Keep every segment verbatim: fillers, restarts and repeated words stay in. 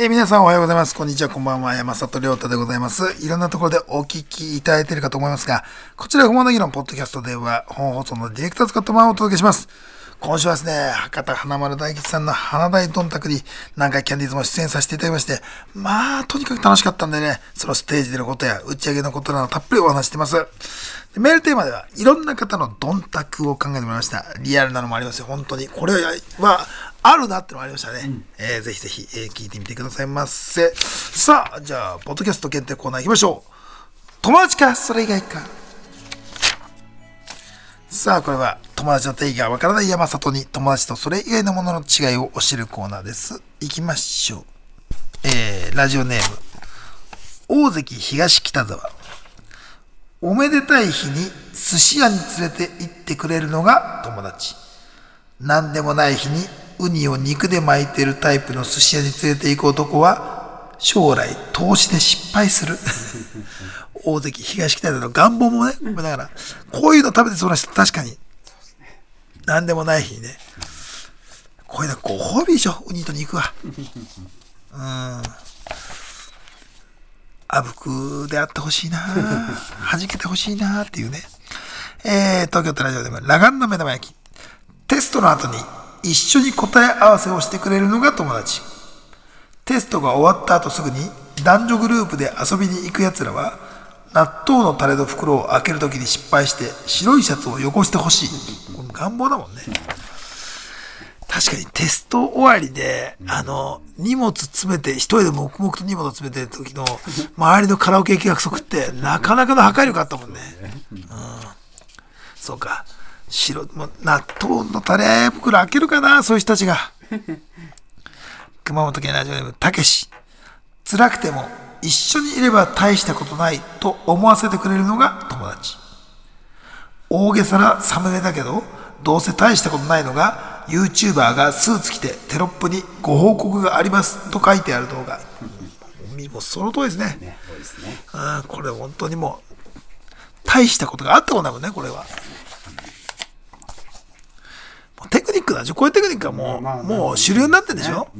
えー、皆さんおはようございます。こんにちは、こんばんは。山里亮太でございます。いろんなところでお聞きいただいているかと思いますが、こちら不毛な議論ポッドキャストでは本放送のディレクターズカット版をお届けします。今週はですね、博多華丸大吉さんの花大どんたくに南海キャンディーズも出演させていただきまして、まあとにかく楽しかったんでね、そのステージでのことや打ち上げのことなどたっぷりお話してます。でメールテーマではいろんな方のどんたくを考えてもらいました。リアルなのもありますよ、本当に。これはあるなってのもありましたね。うん、えー、ぜひぜひ、えー、聞いてみてくださいませ。さあ、じゃあ、ポッドキャスト限定コーナー行きましょう。友達か、それ以外か。さあ、これは友達の定義がわからない山里に友達とそれ以外のものの違いを教えるコーナーです。行きましょう。えー、ラジオネーム、大関東北沢。おめでたい日に寿司屋に連れて行ってくれるのが友達。なんでもない日にウニを肉で巻いてるタイプの寿司屋に連れて行く男は将来投資で失敗する。大関東北沢の願望もね、込めながらこういうの食べてそうな人確かになんでもない日にね、こういうのご褒美でしょ、ウニと肉は。うん、あぶくであってほしいな、弾けてほしいなっていうね。えー、東京都ラジオでも裸眼の目玉焼き。テストの後に一緒に答え合わせをしてくれるのが友達。テストが終わった後すぐに男女グループで遊びに行く奴らは納豆のタレの袋を開けるときに失敗して白いシャツを汚してほしい。これ願望だもんね。確かにテスト終わりで、あの荷物詰めて一人で黙々と荷物詰めてる時の周りのカラオケ行き約束ってなかなかの破壊力あったもんね。うん、そうか。白も納豆のタレ袋開けるかな、そういう人たちが。熊本県ラジオネームたけし。辛くても一緒にいれば大したことないと思わせてくれるのが友達。大げさなサムネだけどどうせ大したことないのが YouTuber がスーツ着てテロップにご報告がありますと書いてある動画。もうその通りですね。ね、そうですね。うん、これ本当にもう大したことがあったことないもんね、これは。テクニックなんでしょ、こういうテクニックはもう、まあまあ、もう主流になってるんでしょ、うん、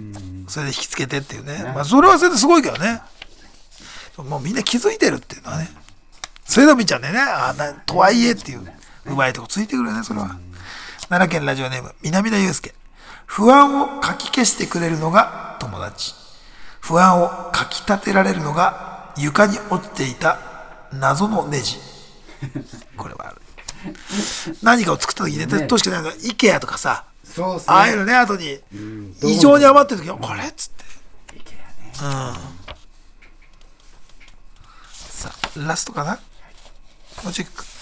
それで引きつけてっていうね、まあ、それはそれですごいけどね、もうみんな気づいてるっていうのはね、それでも見ちゃうんだよね。あなとはいえっていううまいとこついてくるよね、それは。奈良県ラジオネーム南田祐介。不安をかき消してくれるのが友達。不安をかき立てられるのが床に落ちていた謎のネジ。これはある。何かを作った時にね、確かになんか IKEA とかさ、そうそう、ああいうのね、後に異常に余ってる時はこれっつって、うん、さあラストかな、もうチェック。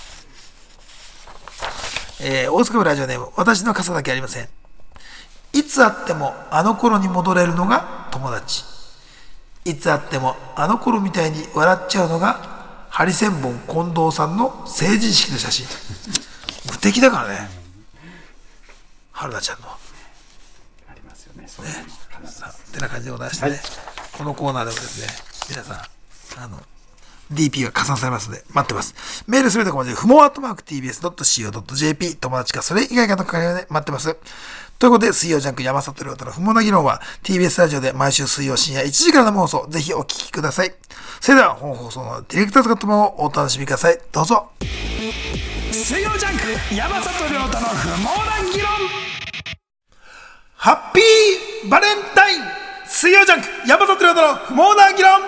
えー、大阪府ラジオネーム、私の傘だけありません。いつあってもあの頃に戻れるのが友達。いつあってもあの頃みたいに笑っちゃうのがハリセンボン近藤さんの成人式の写真。無敵だからね、春菜ちゃんの。ありますよね、そういうの。ね、さあ、ってな感じでございましてね、はい、このコーナーでもですね、皆さん、あの、ディーピー が加算されますので、待ってます。メールすべて小文字で、不毛アットマーク ティービーエスドットシーオードットジェーピー、友達かそれ以外かの係はね、待ってます。ということで、水曜ジャンク山里亮太の不毛な議論は ティービーエス ラジオで毎週水曜深夜いちじからの放送、ぜひお聞きください。それでは本放送のディレクターズカット版をお楽しみください。どうぞ。 水曜ジャンク山里亮太の不毛な議論。 ハッピーバレンタイン。水曜ジャンク山里亮太の不毛な議論。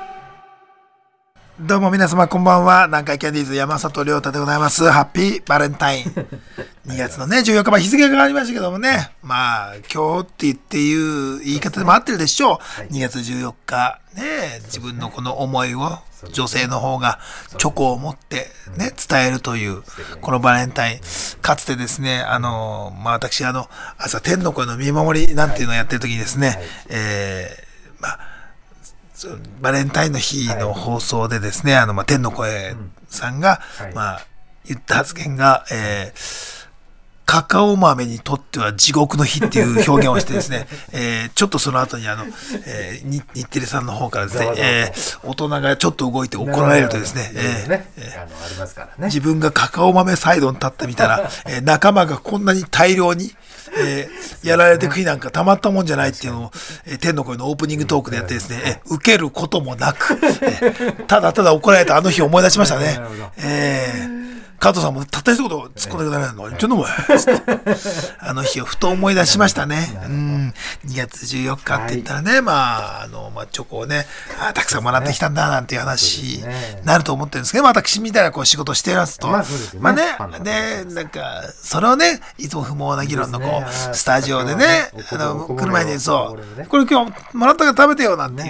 どうも皆様こんばんは。南海キャンディーズ山里亮太でございます。ハッピーバレンタイン。にがつのねじゅうよっか、まあ日付が変わりましたけどもね、まあ今日って言っていう言い方でも合ってるでしょう。にがつじゅうよっかね、自分のこの思いを女性の方がチョコを持ってね伝えるというこのバレンタイン。かつてですね、あのまあ私あの朝天の声の見守りなんていうのをやってる時にですね、えー、まあバレンタインの日の放送でですね、あのまあ天の声さんがまあ言った発言が、えー、 カカオ豆にとっては地獄の日っていう表現をしてですね、えー、ちょっとその後にあの、えー、日テレさんの方からですね、えー、大人がちょっと動いて怒られるとですね、自分がカカオ豆サイドに立ってみたら、えー、仲間がこんなに大量に、えー、やられてく日なんかたまったもんじゃないっていうのを、えー、天の声のオープニングトークでやってですね、えー、受けることもなく、えー、ただただ怒られたあの日を思い出しましたね。えー加藤さんもたった一言突っ込んでくださいの。ちょっともあの日をふと思い出しましたね。うん。にがつじゅうよっかって言ったらね、はい、まあ、あの、まあ、チョコをね、あたくさんもらってきたんだなんていう話になると思ってるんですけど、私みたいなこう仕事をしていますと、まあ、ね、まあね、ね、なんか、それをね、いつも不毛な議論のこう、スタジオでね、あの、来る前にそう、これ今日もらったから食べてよなんていう、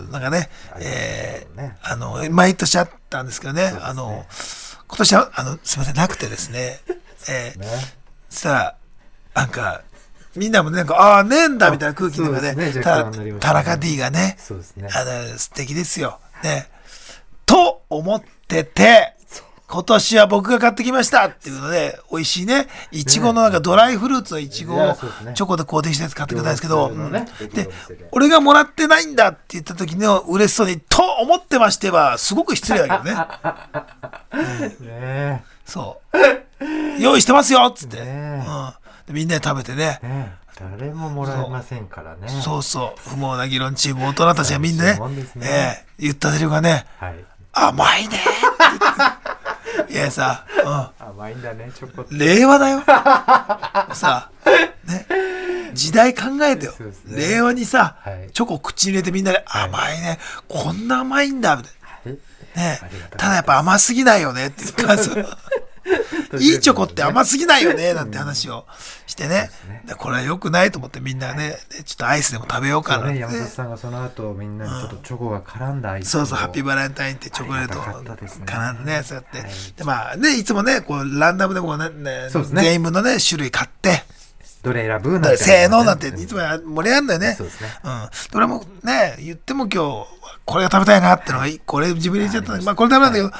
なんかね、えー、あの、毎年あったんですけどね、あの、今年は、あの、すみません、なくてですね。えー、そしたら、なんか、みんなもね、なんか、ああ、ねえんだみたいな空気の中で、ね、た田中 D がね、ねあの、素敵ですよ。ね。と思ってて、今年は僕が買ってきましたっていうので、美味しいね、いちごのなんかドライフルーツのいちごをチョコでコーティングしたやつ買ってくれたんですけど、うん、で、俺がもらってないんだって言った時の嬉しそうに、と思ってましては、すごく失礼だけどね。うん、ねそう用意してますよっつって、ねうん、みんなで食べて ね, ね誰ももらえませんからね。 そうそう不毛な議論チーム大人たちがみんな ね, ね、えー、言ったセリフがね、はい、甘いねいやさ、 うん、甘いんだねチョコって令和だよさ、ね、時代考えてよ、ね、令和にさ、はい、チョコ口に入れてみんなで甘いね、はい、こんな甘いんだみたいな、はいね、ただやっぱ甘すぎないよねっていうかいいチョコって甘すぎないよねなんて話をしてね、うん、これは良くないと思ってみんなね、はい、ちょっとアイスでも食べようかなって、ね、 山里さんがその後みんなにちょっとチョコが絡んだアイス、 うん、そうそうハッピーバレンタインってチョコレート絡んでねそうやって、はい、でまあねいつもねこうランダムでもね、ね全員分のね種類買ってどれ選ぶなんて、ね、 せーのなんていつも盛り上がるんだよね。そうですね。うん。それもね、言っても今日、これが食べたいなってのが、これ自分で言っちゃったんだけど、まあこれ食べたんだけど、はい、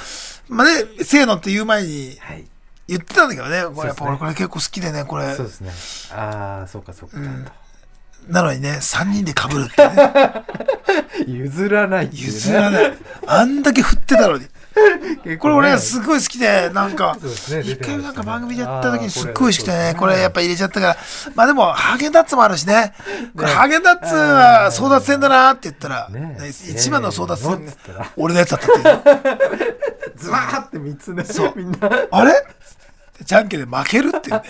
まあね、せーのって言う前に言ってたんだけどね、これやっぱ俺これ結構好きでね、これ。 そうですね。ああ、そうかそうか、うん。 なのにね、さんにんで被るってね。 譲らないっていうね。 譲らない。あんだけ振ってたのに。これ俺はすごい好きでなんか一回なんか番組でやった時にすっごい好きでねこれやっぱ入れちゃったからまあでもハーゲンダッツもあるしねこれハーゲンダッツは争奪戦だなって言ったら一番の争奪戦俺のやつだったっていうズバーってみっつねそうみんなあれじゃんけんで負けるっていうね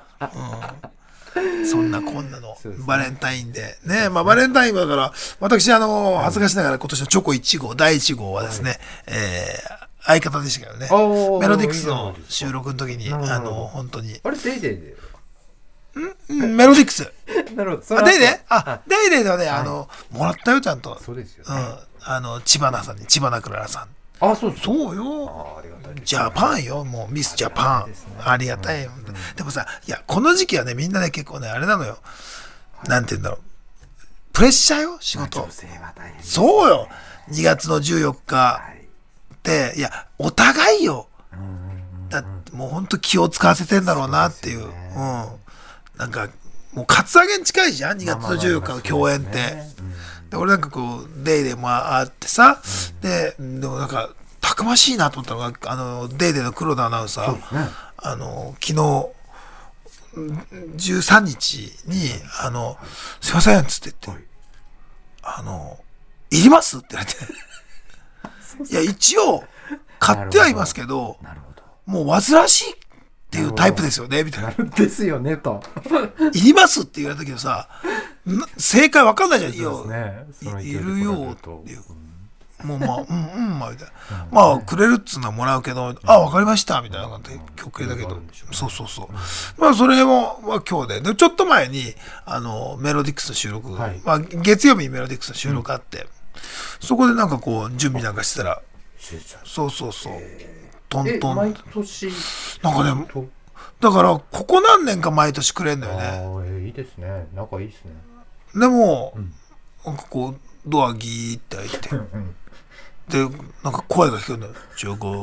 そんなこんなのバレンタインでねまあバレンタインはだから私あの恥ずかしながら今年のチョコいち号だいいち号はですねえ相方でしたけどねメロディックスの収録の時にあの本当にあれデイデイでんメロディックスなるほどあデイデイあデイデイではねあのもらったよちゃんとそうですようんあの千葉なさんに千葉なクララさんあそうそうよジャパンよもうミスジャパンありがたいよでもさいやこの時期はねみんなね結構ねあれなのよなんて言うんだろうプレッシャーよ仕事そうよにがつのじゅうよっかっていやお互いよだってもうほんと気を使わせてんだろうなっていううんなんかもうカツアゲに近いじゃんにがつのじゅうよっかの共演ってで俺なんかこうデイデイもあってさででもなんかたくましいなと思ったのがあのデイデイの黒田アナウンサー、ね、あの昨日じゅうさんにちにあのすいませんっつって言ってあのいりますって言われていや一応買ってはいますけどもう煩わしいっていうタイプですよねみたいなですよねといりますって言われたけどさ正解わかんないじゃんいやいるよっていうもうまあうんうんまあみたいな、うん、まあくれるっつうのはもらうけど、うん、あ分かりましたみたいな感じで曲系だけど、うん、そうそうそう、うん、まあそれも、まあ、今日ででちょっと前にあのメロディックスの収録、はいまあ、月曜日にメロディックスの収録あって、うん、そこでなんかこう準備なんかしてたらそうそうそうトントン毎年なんかねだからここ何年か毎年くれんだよねあ、 えー、いいですね仲いいですねでも、うん、なんかこうドアギーって開いてでなんか声が聞こえるのよチョコ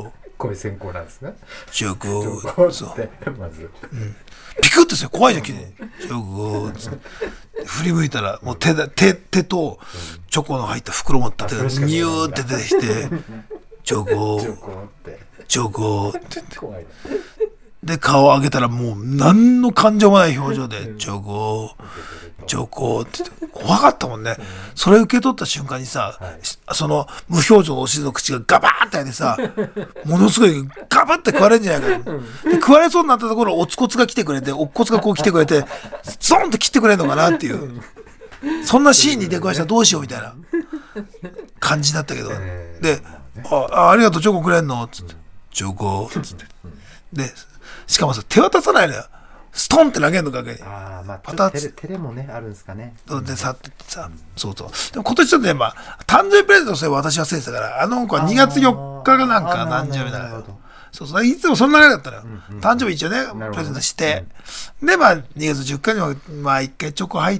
声先行なんですね。 チョコこうそうってまずピクッとして怖いじゃん急にチョコつって振り向いたらもう手だ手手とチョコの入った袋持った手がニューって出てきてチョコチョコってチョコって言って怖いな。 で顔を上げたらもう何の感情もない表情でチョコチョコって言って怖かったもんね。それ受け取った瞬間にさ、 はいその無表情のおしずの口がガバーって開いてさものすごいガバって食われるんじゃないかと、で食われそうになったところおつこつが来てくれておっこつがこう来てくれてゾンと切ってくれるのかなっていうそんなシーンに出くわしたらどうしようみたいな感じだったけど、 えーでああありがとうチョコくれんのっつってチョコっつってでしかもさ手渡さないのよ。ストンって投げるのかけにああまあパタッテレテレもねあるんですかね。 でさってさ、そうそう。でも今年ちょっとね、まあ、誕生日プレゼントをすれば私はせいてたから、あの子はにがつよっかがなんかあー誕生日なのよなるほど。 そうそう。いつもそんな流れだったのよ。 うんうん誕生日一応ねほど、 プレゼントして、で、まあ、にがつじゅっかには、まあ、いっかいチョコ入って、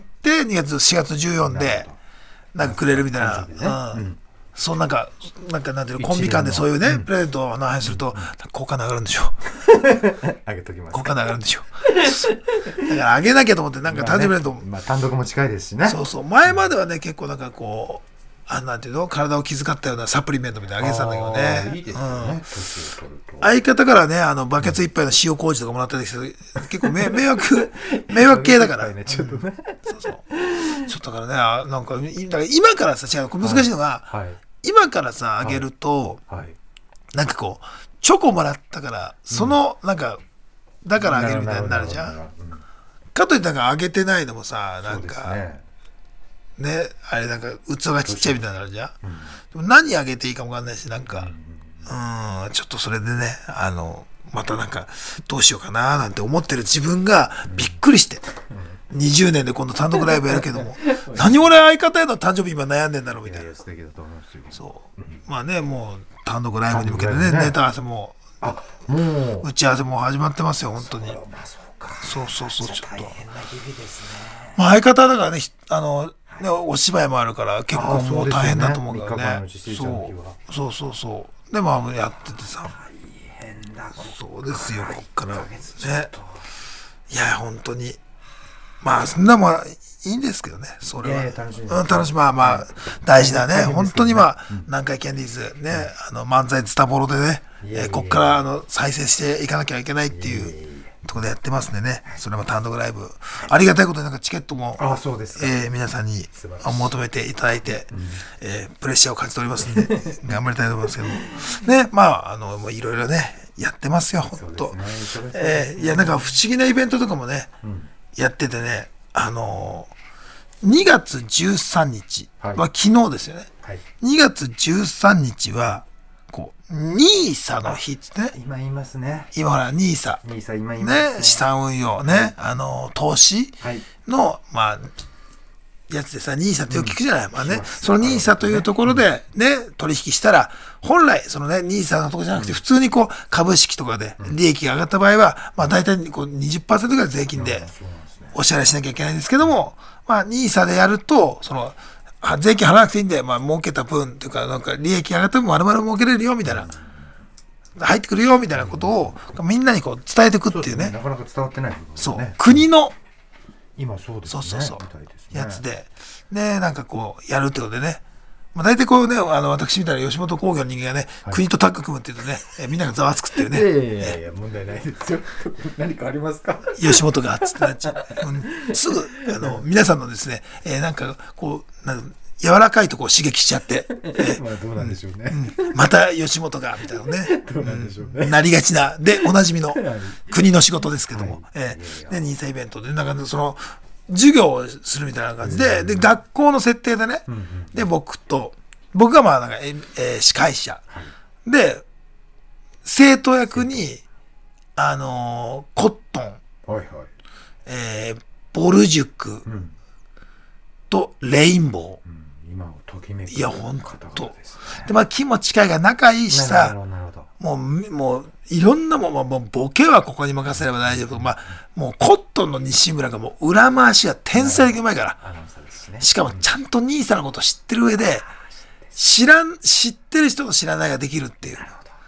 にがつ、しがつじゅうよっかで、なんかくれるみたいな。 誕生日ねうんうんそうなんか、なんかなんていうの、コンビ一連の間でそういうね、 うんプレゼントを納品すると、好感度上がるんでしょ。 あげときます。 好感度上がるんでしょ。だからあげなきゃと思って、なんか誕生日プレゼント、 まあ単独も近いですしね。 そうそう前まではね結構なんかこうあなんていうの体を気遣ったようなサプリメントみたいなのあげてたんだけどね。 あーいいですようんね。年を取ると。 相方からねあのバケツ一杯の塩麹とかもらったんですけど結構め迷惑迷惑系だから、 ねちょっとね。 そうそうちょっとだからねあなんかいだから今からさ違うこれ難しいのが、 はい今からさあげると、 はい。 なんかこうチョコもらったからその、なんかだからあげるみたいになるじゃん。 なるほど。 かといってなんかあげてないのもさなそうんですかね。 ね、あれなんか器がちっちゃいみたいになるじゃん、でも何あげていいかもわかんないしなんかうんちょっとそれでねあのまたなんかどうしようかななんて思ってる自分がびっくりして、にじゅうねんで今度単独ライブやるけども何俺相方への誕生日今悩んでんだろうみたいな。 いやいや素敵だと思いますよ。 そうまあねもう単独ライブに向けてね単独ライブねネタ合わせもあもう。 打ち合わせも始まってますよ本当に。 まあそうか。 そうそうそうちょっと大変な日々ですね。 まあ、相方だからねひあのねお芝居もあるから結構もう大変だと思うからね。 あーそうですよね三日間の自炊の日そうそうそうそうでまあやっててさ大変だ。 そうですよこっからねいっかげつちょっといや本当にまあそんなもんいいんですけどねそれは。 いやいや楽しみですうん楽しみまあまあ大事だね大変ですけどね本当にまあ南海キャンディーズねあの漫才ズタボロでねいやいやいやえーこっからあの再生していかなきゃいけないっていうところでやってますんでねそれも単独ライブありがたいことになんかチケットもあそうですか。 えー皆さんに素晴らしい求めていただいて、えープレッシャーを感じておりますんで頑張りたいと思いますけどもねまああのもういろいろねやってますよ本当、 そうですねえーいやなんか不思議なイベントとかもね、やっててねあのー、にがつじゅうさんにちははい昨日ですよね、 はい。 にがつじゅうさんにちはこうニーサの日っつってね今言いますね。 今ほらニーサ兄さん今言いますね。 ね、資産運用ね、あの投資はいの、まあやつでさニーサってよく聞くじゃない、まあねそのニーサというところでね取引したら本来そのねニーサのところじゃなくて普通にこう株式とかで利益が上がった場合はまあ大体こう にじゅっパーセント ぐらい税金でそうなんですね。 お支払いしなきゃいけないんですけどもまあニーサでやるとそのあ税金払わなくていいんでまあ儲けた分っていうかなんか利益上がっても丸々儲けれるよみたいな入ってくるよみたいなことをみんなにこう伝えていくっていうねなかなか伝わってない部分ですそうね。 国の今そうですね。 そうそうそうみたいですねやつで、ね、なんかこうやるってことでね、まあ、大体こうねあの私みたいな吉本興業の人間がね、 はい国とタッグ組むっていうとねえみんながざわつくっていうねいやいやいやいや問題ないですよ。何かありますか。 吉本がっつってなっちゃう、うんすぐあの皆さんのですね、えーなんかこうなんか柔らかいとこを刺激しちゃって、えーまあどうなんでしょうね。 また吉本がみたいなねどうなんでしょうね。 なりがちなでおなじみの国の仕事ですけども、 はいえいやいーやでニーサイベントでなんかその授業をするみたいな感じで、で学校の設定でね、で僕と僕がまあなんか、ええー司会者、で生徒役にあのーコットン、 はいはい。 えーボル塾うんとレインボー、 うん今をときめくいやほん方と 々ですね。 でまあ気も近いが仲いいしなるさほどなるほど。 もうみもういろんなもん、まあもうボケはここに任せれば大丈夫、まあもうコットンの西村がもう裏回しが天才的うまいから、 アナウンサーですね。 しかもちゃんとニーサのこと知ってる上で知らん知ってる人と知らないができるっていう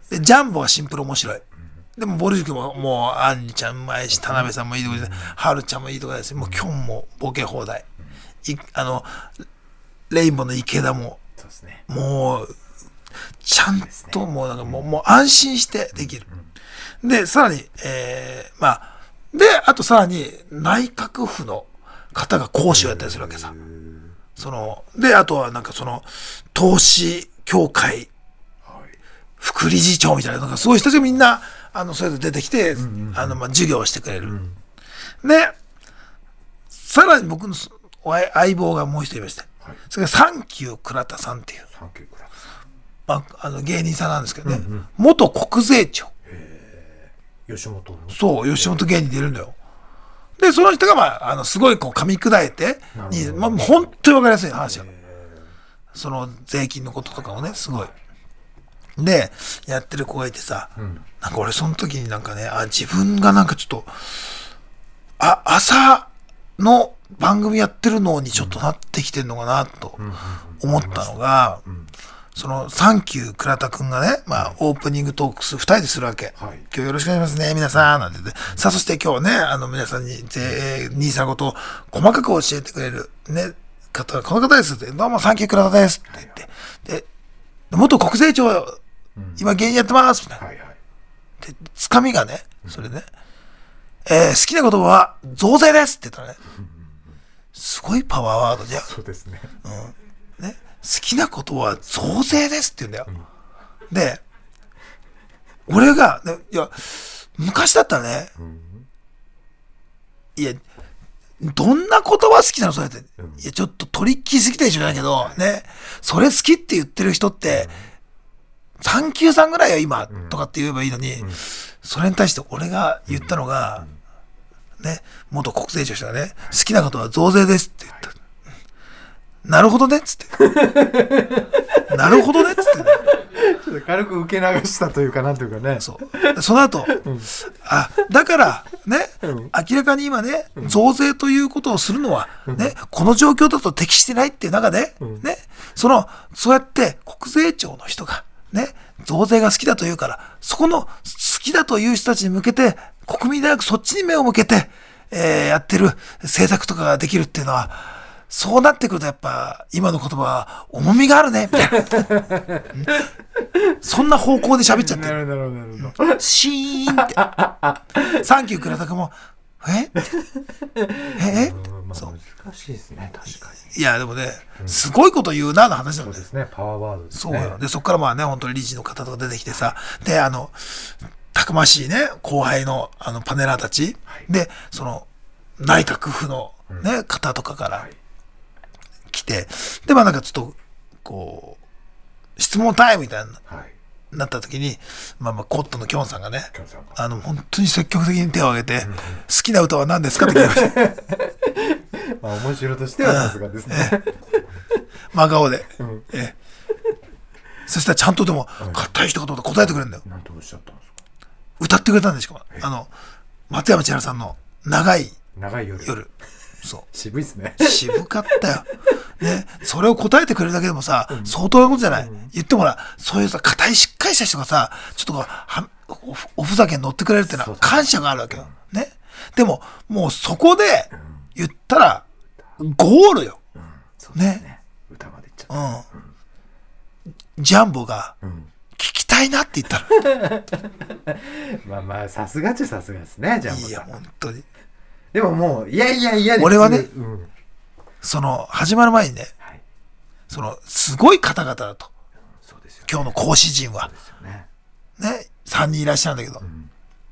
でジャンボはシンプル面白い。でもボル塾ももうアンリちゃんうまいし、田辺さんもいいとこです、はるちゃんもいいとこです、もうキョンもボケ放題、いあのレインボーの池田もそうですね。 もうちゃんともうなんかもう、もう安心してできる。でさらに、えー、まあであとさらに内閣府の方が講師をやったりするわけさ。そのであとはなんかその投資協会副理事長みたいなのがすごい人たちがみんなあのそれぞれ出てきて、うんうん、あのまあ授業をしてくれる、うん、でさらに僕の相棒がもう一人いまして、はい、それがサンキュー倉田さんっていうサンキュー倉田さん、 まあ、あの芸人さんなんですけどね、うんうん、元国税庁、 へー、吉本のそう吉本芸人でいるんだよ。でその人が、まあ、あのすごいこう噛み砕いてに、まあ、本当に分かりやすい話よ。その税金のこととかをねすごいでやってる子がいてさ、うん、なんか俺その時になんかねあ自分がなんかちょっとあ朝の番組やってるのにちょっとなってきてんのかなと思ったのが、うんうん、そのサンキュー倉田くんがね、まあ、オープニングトークスふたりでするわけ、はい、今日よろしくお願いしますね皆さんなんて言って、さあそして今日ねあの皆さんに税ニーサのことを細かく教えてくれるね方この方ですってどうもサンキュー倉田ですって言ってで元国税庁今芸人やってますみたいな、はいはい、でつかみがねそれね、えー、好きな言葉は増税ですって言ったらねすごいパワーワードじゃん。 そうですね、 うんね、好きな言葉は増税ですって言うんだよ、うん、で俺が、ね、いや昔だったらね、うん、いやどんな言葉好きなのそれって、うん、いやちょっとトリッキーすぎたでしょじゃないけどねそれ好きって言ってる人って、うん、サンキューさんぐらいよ今、うん、とかって言えばいいのに、うん、それに対して俺が言ったのが、うん、ね元国税庁者がね好きなことは増税ですって言った、はい、なるほどねっつってなるほどねっつって、ね、 ちょっと軽く受け流したというかなんというかねそうその後、うん、あだからね、うん、明らかに今ね、うん、増税ということをするのは、うん、ねこの状況だと適してないっていう中で、うん、ねそのそうやって国税庁の人がね増税が好きだというからそこの好きだという人たちに向けて国民でなくそっちに目を向けて、えー、やってる政策とかができるっていうのはそうなってくるとやっぱ今の言葉は重みがあるねみたいなそんな方向で喋っちゃってる。なるほどなるほど。シーンってサンキュー倉田君もえええそう難しいですね確かに。 いやでもね、うん、すごいこと言うなの話なんだよ。 そうですねパワーワードですね。 そうよ。でそこからまあね本当に理事の方とか出てきてさであのたくましいね後輩のあのパネラーたち、はい、でその内閣府のね、うん、方とかから、はい来てでまあなんかちょっとこう質問タイムみたいな、はい、なった時にまあまあコットンのキョンさんがねあの本当に積極的に手を挙げて、うんうん、好きな歌は何ですかって聞いてましたまあ面白としてはさすがですね真顔で、うん、えそしたらちゃんとでも硬い一言で答えてくれるんだよ。 なんておっしゃったんですか。 歌ってくれたんでしょあの松山千春さんの長い長い夜夜そう渋いっすね。 渋かったよ。ね、それを答えてくれるだけでもさ、うん、相当なことじゃない、うん、言ってもらそういうさ硬いしっかりした人がさちょっとこうは お, おふざけに乗ってくれるってのは感謝があるわけよ、うん、ね。でももうそこで言ったらゴールよ、うんそうですね、ね歌までいっちゃった、 うん、ジャンボが聞きたいなって言ったらまあまあさすがっちゃさすがですねジャンボさん。 いや本当にでももういやいやいや俺はね、うん、その始まる前にね、はい、そのすごい方々だと、そうですよね、今日の講師陣はそうですよね、ねさんにんいらっしゃるんだけど、うん、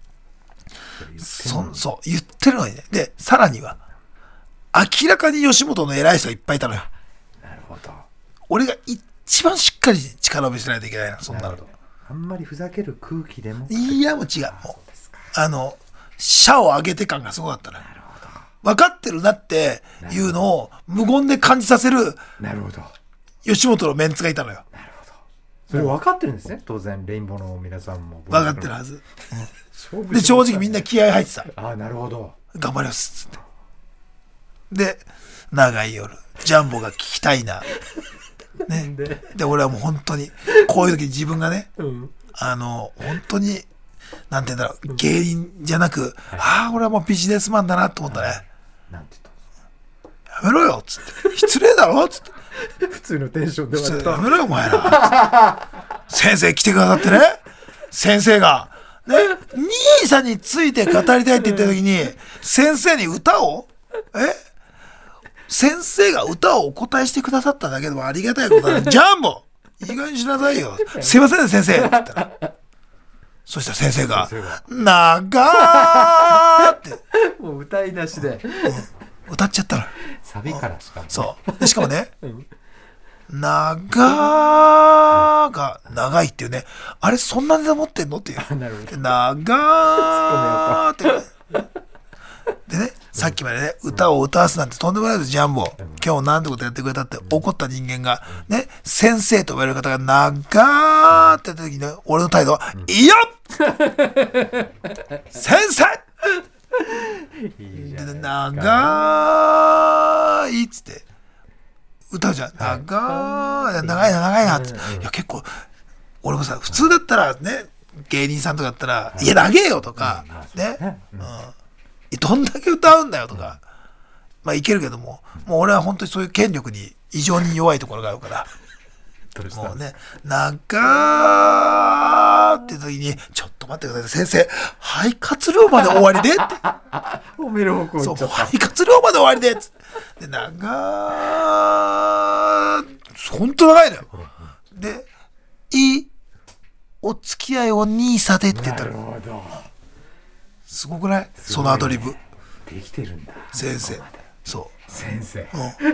そそう言ってるのにねでさらには明らかに吉本の偉い人がいっぱいいたのよ。 なるほど。 俺が一番しっかり力を見せないといけないなそんなの。 あんまりふざける空気でもいやもう違うもうあの社を上げて感がすごかったね。なるほど。分かってるなっていうのを無言で感じさせるなるほど吉本のメンツがいたのよ。 なるほど。それ分かってるんですね当然レインボーの皆さんも分かってるはず、うん、で正直みんな気合入ってた。 ああなるほど頑張りますっつってで長い夜ジャンボが聞きたいなね、で, で俺はもう本当にこういう時に自分がね、うん、 あの本当になんて言うんだろう、芸人じゃなく、ああ俺はもうビジネスマンだなと思ったね。 なんて言ったんやめろよっつって失礼だろっつって普通のテンションで普通はやめろよお前ら先生来てくださってね、先生がね兄さんについて語りたいって言った時に先生に歌をえ先生が歌をお答えしてくださっただけでもありがたいことだね。ジャンボいい加減にしなさいよ、すいませんね先生って言ったら、そしたら先生が「長ー」ってもう歌い出しで歌っちゃったの。 サビからしかそうでしかもね「長ー」が長いっていうね、あれそんなに持ってんのっていうなるほど長ーってでね、さっきまでね歌を歌わすなんてとんでもないですジャンボ、今日なんてことやってくれたって怒った人間がね、先生と呼ばれる方が長ーって言った時にね、俺の態度は「いいよ先生!」で長いっつって歌うじゃん、長い長いな長いなって、いや結構俺もさ普通だったらね芸人さんとかだったら「いや長えよ」とかね、うんどんだけ歌うんだよとかまあいけるけども、もう俺は本当にそういう権力に異常に弱いところがあるからもうね長ーって時にちょっと待ってください先生肺活量まで終わりでって褒める方向そう行っちゃった肺活量まで終わりでっつってで長ー本当長いのよ。でいいお付き合いお兄さでって言ったらなるほどすごくない、そのアドリブできてるんだ先生。そう先生、 うん、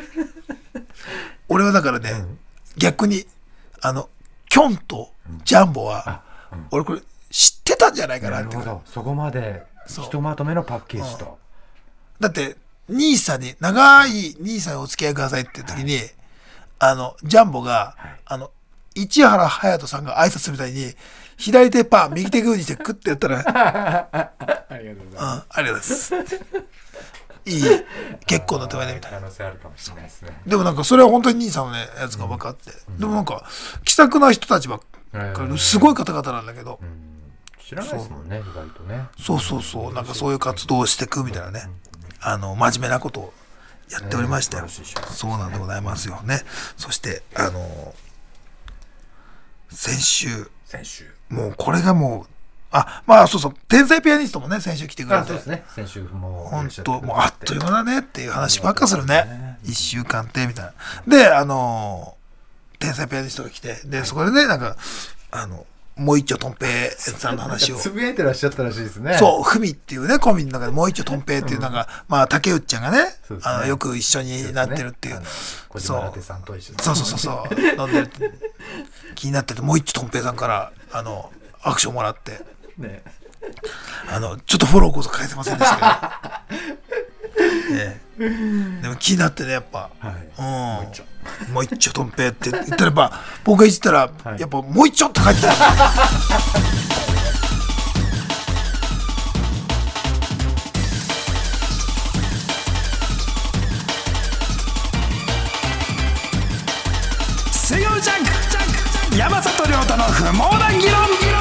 俺はだからね、うん、逆にあのキョンとジャンボは、うんうん、俺これ知ってたんじゃないかなっていう。 なるほど、そこまでひとまとめのパッケージと、うん、 だって兄さんに長い兄さんにお付き合いくださいっていう時に、はい、あのジャンボが、はい、あの市原隼人さんが挨拶するみたいに左手パー右手グーにしてクッてやったらありがとうございます、うん、 ありがとうございますいい結構な手前でみたいな可能性あるかもしれないですね。 でもなんかそれは本当に兄さんのねやつが分かって、うん、でもなんか気さくな人たちばっかりすごい方々なんだけど、うん、 知らないですもんね意外とね。 そうそうそう、なんかそういう活動をしていくみたいなね、あの真面目なことをやっておりましたよ、ね、そうなんでございますよね。そしてあの先週先週もうこれがもうあまあそうそう天才ピアニストもね先週来てくれて、 そうですね、先週も本当もうあっという間だねっていう話ばっかするね、いっしゅうかんってみたいな。であの天才ピアニストが来てでそこでねなんかあのもう一丁とんぺいさんの話をつぶやいてらっしゃったらしいですね。 そうふみっていうねコンビの中でもう一丁とんぺいっていうなんか、うん、まあ竹内ちゃんがね、あのよく一緒になってるっていう、 小島ラテさんと一緒にそうそうそうそう飲んでるって気になっててもう一丁とんぺいさんからあのアクションもらってね、あのちょっとフォローこそ返せませんでしたけど、ね、でも気になってねやっぱ、はい、うん、もう一丁とんぺいって言ったらば僕が言ったら、はい、やっぱもう一丁って書いてきた水曜ジャンク山里亮太の不毛な議論。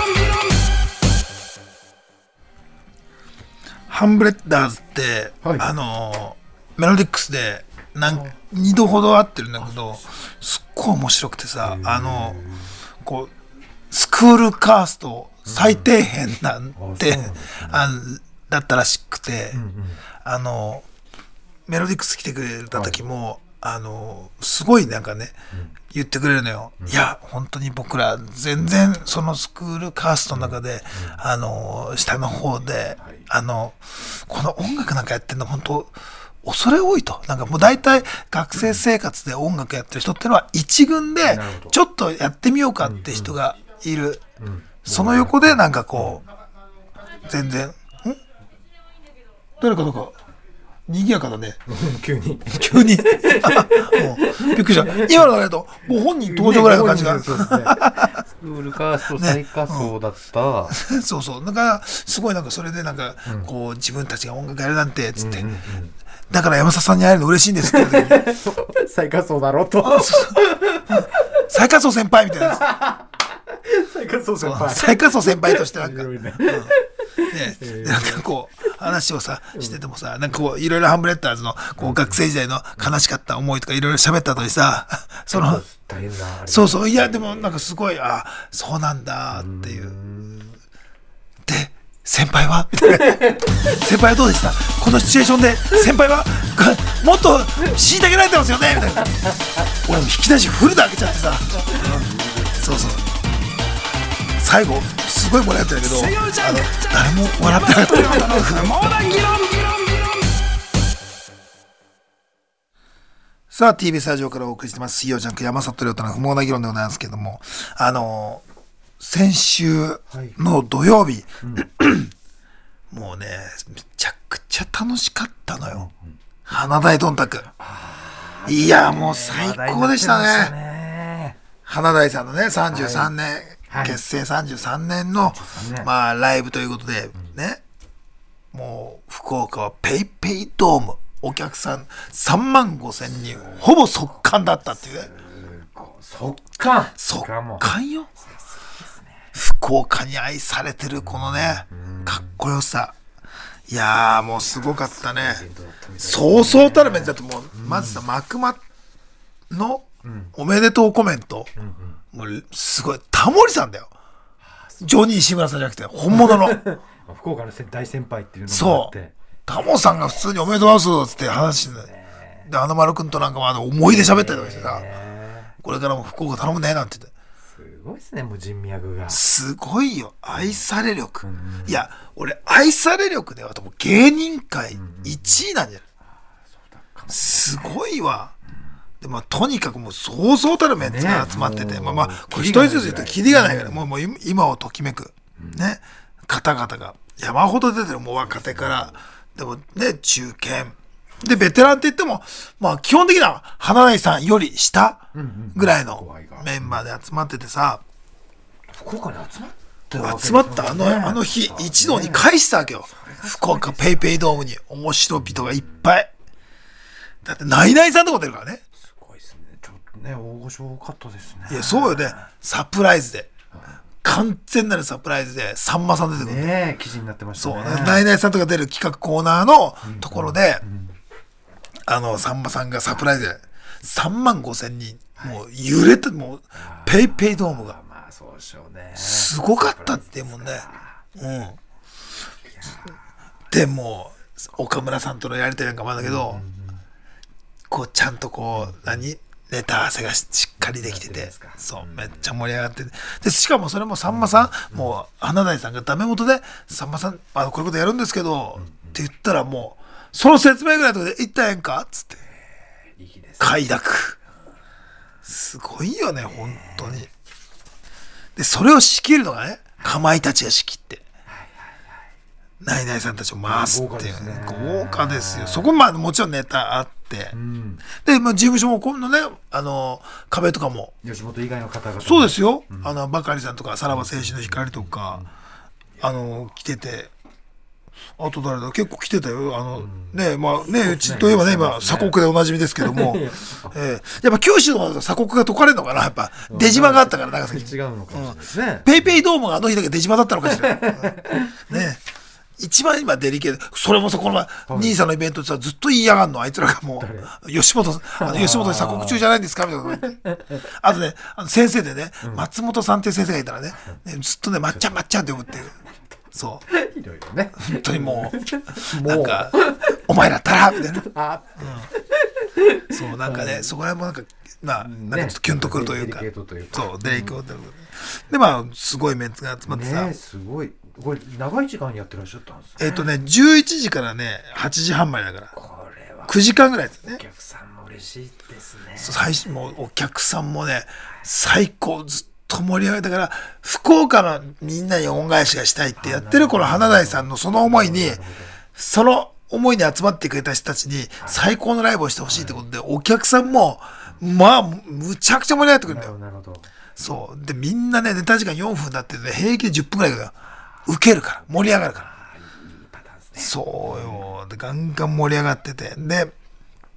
ハンブレッダーズって、はい、あのメロディックスで何にどほど合ってるんだけどすっごい面白くてさ、あのこうスクールカースト最底辺なんて、うん、あだったらしくて、うんうん、あのメロディックス来てくれた時も、はい、あのすごいなんかね、うん、言ってくれるのよ、うん、いや本当に僕ら全然そのスクールカーストの中で、うん、あの下の方で、はい、あのこの音楽なんかやってるの本当恐れ多いと、なんかもう大体学生生活で音楽やってる人っていうのは一軍でちょっとやってみようかって人がいる、うんうん、その横でなんかこう全然ん誰かどうか賑やかだね急に急にびっくりした今のだけどご本人登場ぐらいの感じが、ね、そうですね、 スクールカースト最下層だった、ね、 うん、そうそうなんかすごいなんかそれでなんか、うん、こう自分たちが音楽やるなんてつって、うんうんうん、だから山里さんに会えるの嬉しいんですって最下層だろと最下層先輩みたいな最下層先そう輩。 最下層先輩としてなんか、 面白いねねでなんかこう話をさしててもさ、なんかこういろいろハンブレッダーズのこう学生時代の悲しかった思いとかいろいろ喋った後にさ、その大変だ。 そうそう、いやでもなんかすごい、あそうなんだっていう。で先輩はみたいな先輩はどうでした、このシチュエーションで先輩はもっと虐げられてますよねみたいな。俺も引き出しフルで開けちゃってさ、うん、そうそう、最後すごい盛り上がってたけど、あの誰も笑ってなかった。 不毛な議論さあ ティービーエス ラジオからお送りしてます水曜ジャンク山里亮太の不毛な議論でございますけども、あのー先週の土曜日、はいうん、もうねめちゃくちゃ楽しかったのよ、うんうん、花大どんたく。いやもう最高でしたね。ね花大さんのねさんじゅうさんねん、はい、結成さんじゅうさんねんの、はい、まあライブということで、うん、ねもう福岡はペイペイドームお客さんさんまんごせんにんほぼ速乾だったっていうね。 速乾速乾よ。福岡に愛されてるこのねかっこよさ、いやーもうすごかったね。そうそうたるメンツだともうまずさマクマのおめでとうコメント、もうすごいタモリさんだよ。ジョニー石村さんじゃなくて本物の福岡の大先輩っていうのもあって、そうタモさんが普通におめでとうございますって話してで、花丸くんとなんかまだ思い出喋ったりとかしてさ、これからも福岡頼むねなんて言って、 すごいですね、もう人脈がすごいよ。愛され力、うん、いや俺愛され力ではとも芸人界いちいなんじゃない、うんうん、すごいわ、うん、でもとにかくもうそうそうたるメンツが集まってて、ね、まあまあこれ一人ずつ言ったらキリがないから、もうもう今をときめく、うん、ね方々が山ほど出てる。もう若手からでもね中堅でベテランって言ってもまあ基本的には花大さんより下ぐらいのメンバーで集まっててさ、 福岡に集まったわけ集まったあのあの日一堂に会したわけよ。福岡ペイペイドームに面白い人がいっぱい。だってナイナイさんとこ出るからね。 すごいですね。ちょっとね大御所多かったですね。 いやそうよね、サプライズで。完全なるサプライズでさんまさん出てくるねえ記事になってましたね。 そうナイナイさんとか出る企画コーナーのところで、うんうん、あのさんまさんがサプライズでさんまんごせんにんもう揺れて、もうペイペイドームがまあそうでしょうね、 すごかったっていうもんね。うんでも岡村さんとのやりとりなんかもあるんだけど、うんうん、こうちゃんとこう何ネタ合わせがしっかりできてて、そうめっちゃ盛り上がってて、でしかもそれもさんまさん、もう花大さんがダメ元でさんまさんあのこういうことやるんですけど、って言ったらもうその説明ぐらいのとこで言ったらええんかっつって快諾。すごいよね本当に。でそれを仕切るのがねかまいたちが仕切ってナイナイさんたちを回すっていう、ね、豪華ですよ。そこまでもちろんネタあって、うん、で、まあ、事務所も今度ねあの壁とかも吉本以外の方々 そうですよ、うん、あのバカリさんとかさらば青春の光とか、うん、あの来てて、あと誰だ結構来てたよ。あの、うん、ねまあねうちといえばね今鎖国でおなじみですけども、えー、やっぱ九州の鎖国が解かれるのかな、やっぱ出島があったから長崎に違うのかもしれないですね、 うん、ペイペイドームがあの日だけ出島だったのかしら、うん、ね一番今デリケート、それもそこの前兄さんのイベントでさずっと言いやがんのあいつらがもう吉本あの吉本に鎖国中じゃないんですかみたいなあとねあの先生でね、うん、松本さんっていう先生がいたらね、ねずっとねまっちゃんまっちゃんって呼ぶっていう、そういろいろね本当にもうなんかお前だったらみたいな、うん、そうなんかねそこら辺もなんかまあなんかちょっとキュンとくるというか、ね、そうデリケートでまあすごいメンツが集まってさ、 ね、すごいこれ長い時間やってらっしゃったんですね。 えっとねじゅういちじからねはちじはんまでだからこれはくじかんぐらいですね。 お客さんも嬉しいですね。 最初もうお客さんもね最高ずっと盛り上げたから、福岡のみんなに恩返しがしたいってやってるこの花大さんのその思いにその思いに集まってくれた人たちに最高のライブをしてほしいってことで、お客さんもまあむちゃくちゃ盛り上がってくるんだよ。 なるほど。 そうでみんなねネタ時間よんぷんだってね平気でじゅっぷんぐらいだよ。受けるから盛り上がるから、 いいパターンですね。 そうよでガンガン盛り上がってて、で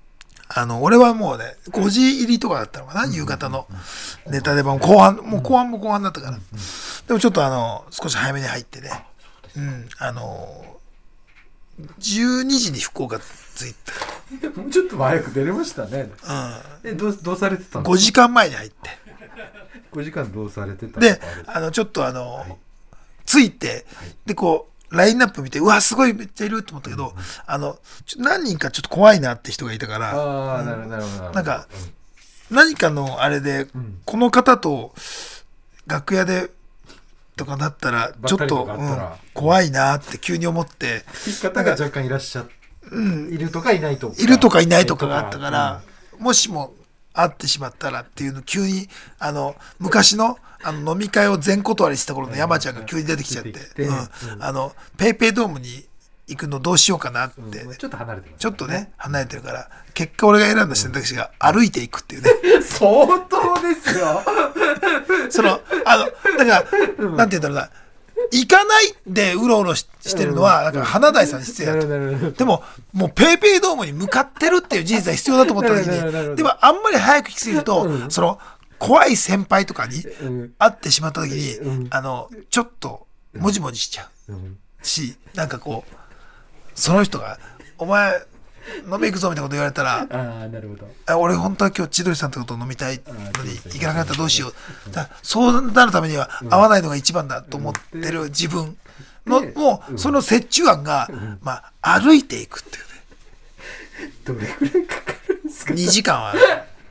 あの俺はもうねごじ入りとかだったのかな、夕方のネタ出番後半、もう後半も後半だったから、でもちょっとあの少し早めに入ってね、うん、あのじゅうにじに福岡着いた。 もうちょっと早く出れましたね。 うん、 えどうどうされてたんですか。 ごじかんまえに入って、 ごじかんどうされてたんであのちょっとあの、はい、着いて、はい、でこうラインナップ見て、うわすごいめっちゃいると思ったけど、うん、あのちょ何人かちょっと怖いなって人がいたから、 ああ、 うん、 なるほどなるほど。 なんか、うん、何かのあれで、うん、この方と楽屋でとかなったらちょっと、うん、怖いなって急に思って、 聞き方が若干いらっしゃって、うん、いるとかいないとかいるとかいないとかがあったから、うん、もしも会ってしまったらっていうの急にあの昔のあの飲み会を全断りした頃の山ちゃんが急に出てきちゃって、うんうん、あのペイペイドームに行くのどうしようかなって、 うん、ちょっと離れてる、ね、 ちょっとね離れてるから、結果俺が選んだ選択肢が歩いていくっていうね、 うん、相当ですよそのあのだから、うん、なんて言うんだろうな、行かないでうろうろ し, してるのはなんか華大さんに必要だと、うん、でももうペイペイドームに向かってるっていう事実は必要だと思った時に、でもあんまり早く行き過ぎると、うん、その怖い先輩とかに会ってしまった時に、うん、あのちょっともじもじしちゃう、うん、し、なんかこうその人がお前飲み行くぞみたいなこと言われたら、 あ、なるほど、 俺本当は今日千鳥さんとこと飲みたいのに行かなかったらどうしよう、だそうなるためには会わないのが一番だと思ってる自分の、もうその折衷案が、まあ歩いていくっていうね。 どれくらいかかるんですか。 にじかんはある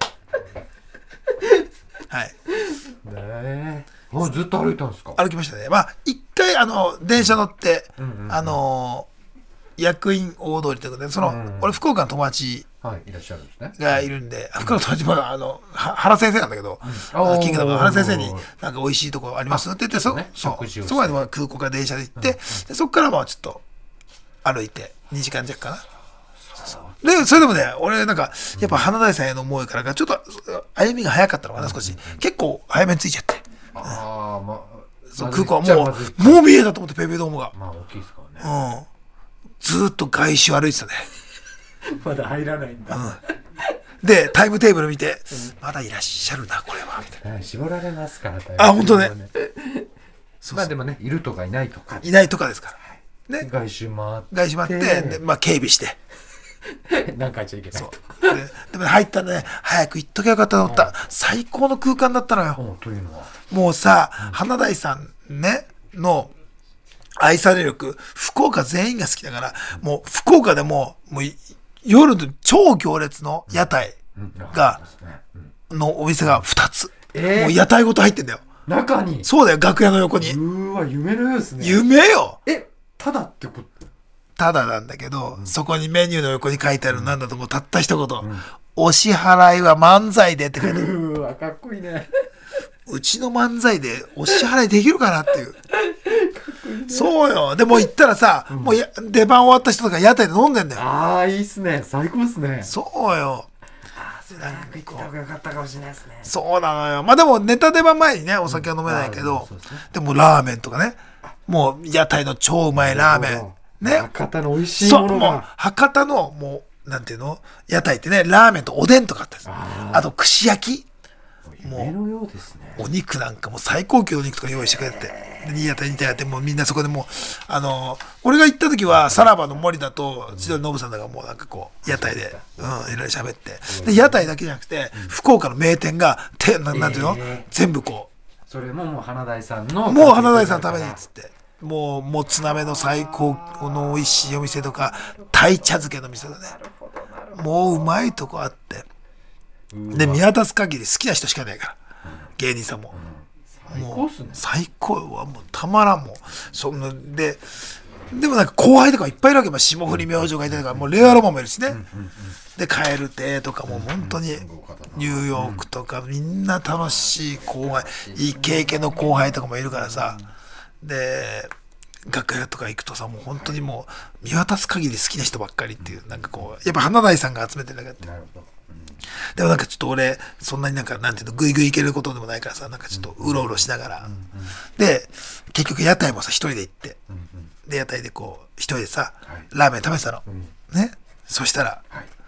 はい。 ねえ、あ、ずっと歩いたんですか。 歩きましたね。まあ一回あの電車乗って、うんうんうん、あの役員大通りということで、その、うんうん、俺福岡の友達はい、いらっしゃるんですね。 がいるんで、福岡の友達もあの原先生なんだけど、うん、キングダム原先生になんか美味しいとこありますって言って、そね、そうそこまで空港から電車で行って、うんうん、でそこからもちょっと歩いてにじかん弱かな。でそれでもね、俺なんかやっぱ華大さんへの思いからかちょっと歩みが早かったのかな、少し、うんうん、結構早めに着いちゃって、 あ、まあ、 そう空港はもうもう見えたと思って、ペイペイドームが、 まあ大きいですからね、 うん、ずーっと外周歩いてたねまだ入らないんだ、うん、 でタイムテーブル見て、うん、まだいらっしゃるなこれはみたいな、 絞られますから、 あ、本当ねそうそう、まあでもね、いるとかいないとかいないとかですから、ね、 外周回って外周回ってで、まあ、警備して何回ちゃいけないと。 で, でも入ったらね、早く行っときゃよかったと思った、最高の空間だったのよ。 というのはもうさ、うん、華大さんねの愛され力、福岡全員が好きだから、もう福岡でももう夜の超行列の屋台が、うんうん、のお店がふたつ、えー、もう屋台ごと入ってんだよ中に。 そうだよ、楽屋の横に。 うわ、夢のようですね。 夢よ。 え、ただってこと。 ただなんだけど、うん、そこにメニューの横に書いてある、なんだと思う、たった一言、うん、お支払いは漫才でって書いてある。 うわ、かっこいいね。 うちの漫才でお支払いできるかなっていう。いいね、そうよ。でも行ったらさ、うん、もうや出番終わった人とか屋台で飲んでんだよ。 ああ、いいっすね。最高っすね。 そうよ。 ああ、それなんか行った方がよかったかもしれないですね。 そうなのよ。まあでもネタ出番前にね、お酒は飲めないけど、うん、で, ね、でもラーメンとかね、もう屋台の超うまいラーメン。ね、 博多の美味しいものが、そう、もう博多のもうなんていうの屋台ってね、ラーメンとおでんとかあったんです。 あ, あと串焼き、 夢のようですね。 お肉なんかも最高級のお肉とか用意してくれて、に屋台に屋台もうみんなそこでもう、あの俺が行った時はさらばの森田と千鳥ノブさんだがもうなんかこう屋台で、うん、いろいろ喋って、で屋台だけじゃなくて、うん、福岡の名店がて な, なんていうの、えー、全部こう、 それももう華大さんのもう華大さんのためにっつって、もうもつ鍋の最高の美味しいお店とか、鯛茶漬けの店だね、もううまいとこあって、で見渡す限り好きな人しかいないから、芸人さんも、 うん、最高っすね。 最高はもうたまらん、もうそんなで、でもなんか後輩とかいっぱいいるわけ、まあ、霜降り明星がいたりとか、もうレアロマンもいるしね、うんうんうん、で蛙亭とかも本当にニューヨークとか、みんな楽しい後輩、いい経験の後輩とかもいるからさ、で楽屋とか行くとさ、もう本当にもう見渡す限り好きな人ばっかりっていう、なんかこうやっぱ華大さんが集めてるだけって、うん、でもなんかちょっと俺そんなになんかなんていうのグイグイ行けることでもないからさ、なんかちょっとうろうろしながら、うんうん、で結局屋台もさ一人で行って、うんうん、で屋台でこう一人でさ、はい、ラーメン食べてたの、うん、ね、そしたら、はい、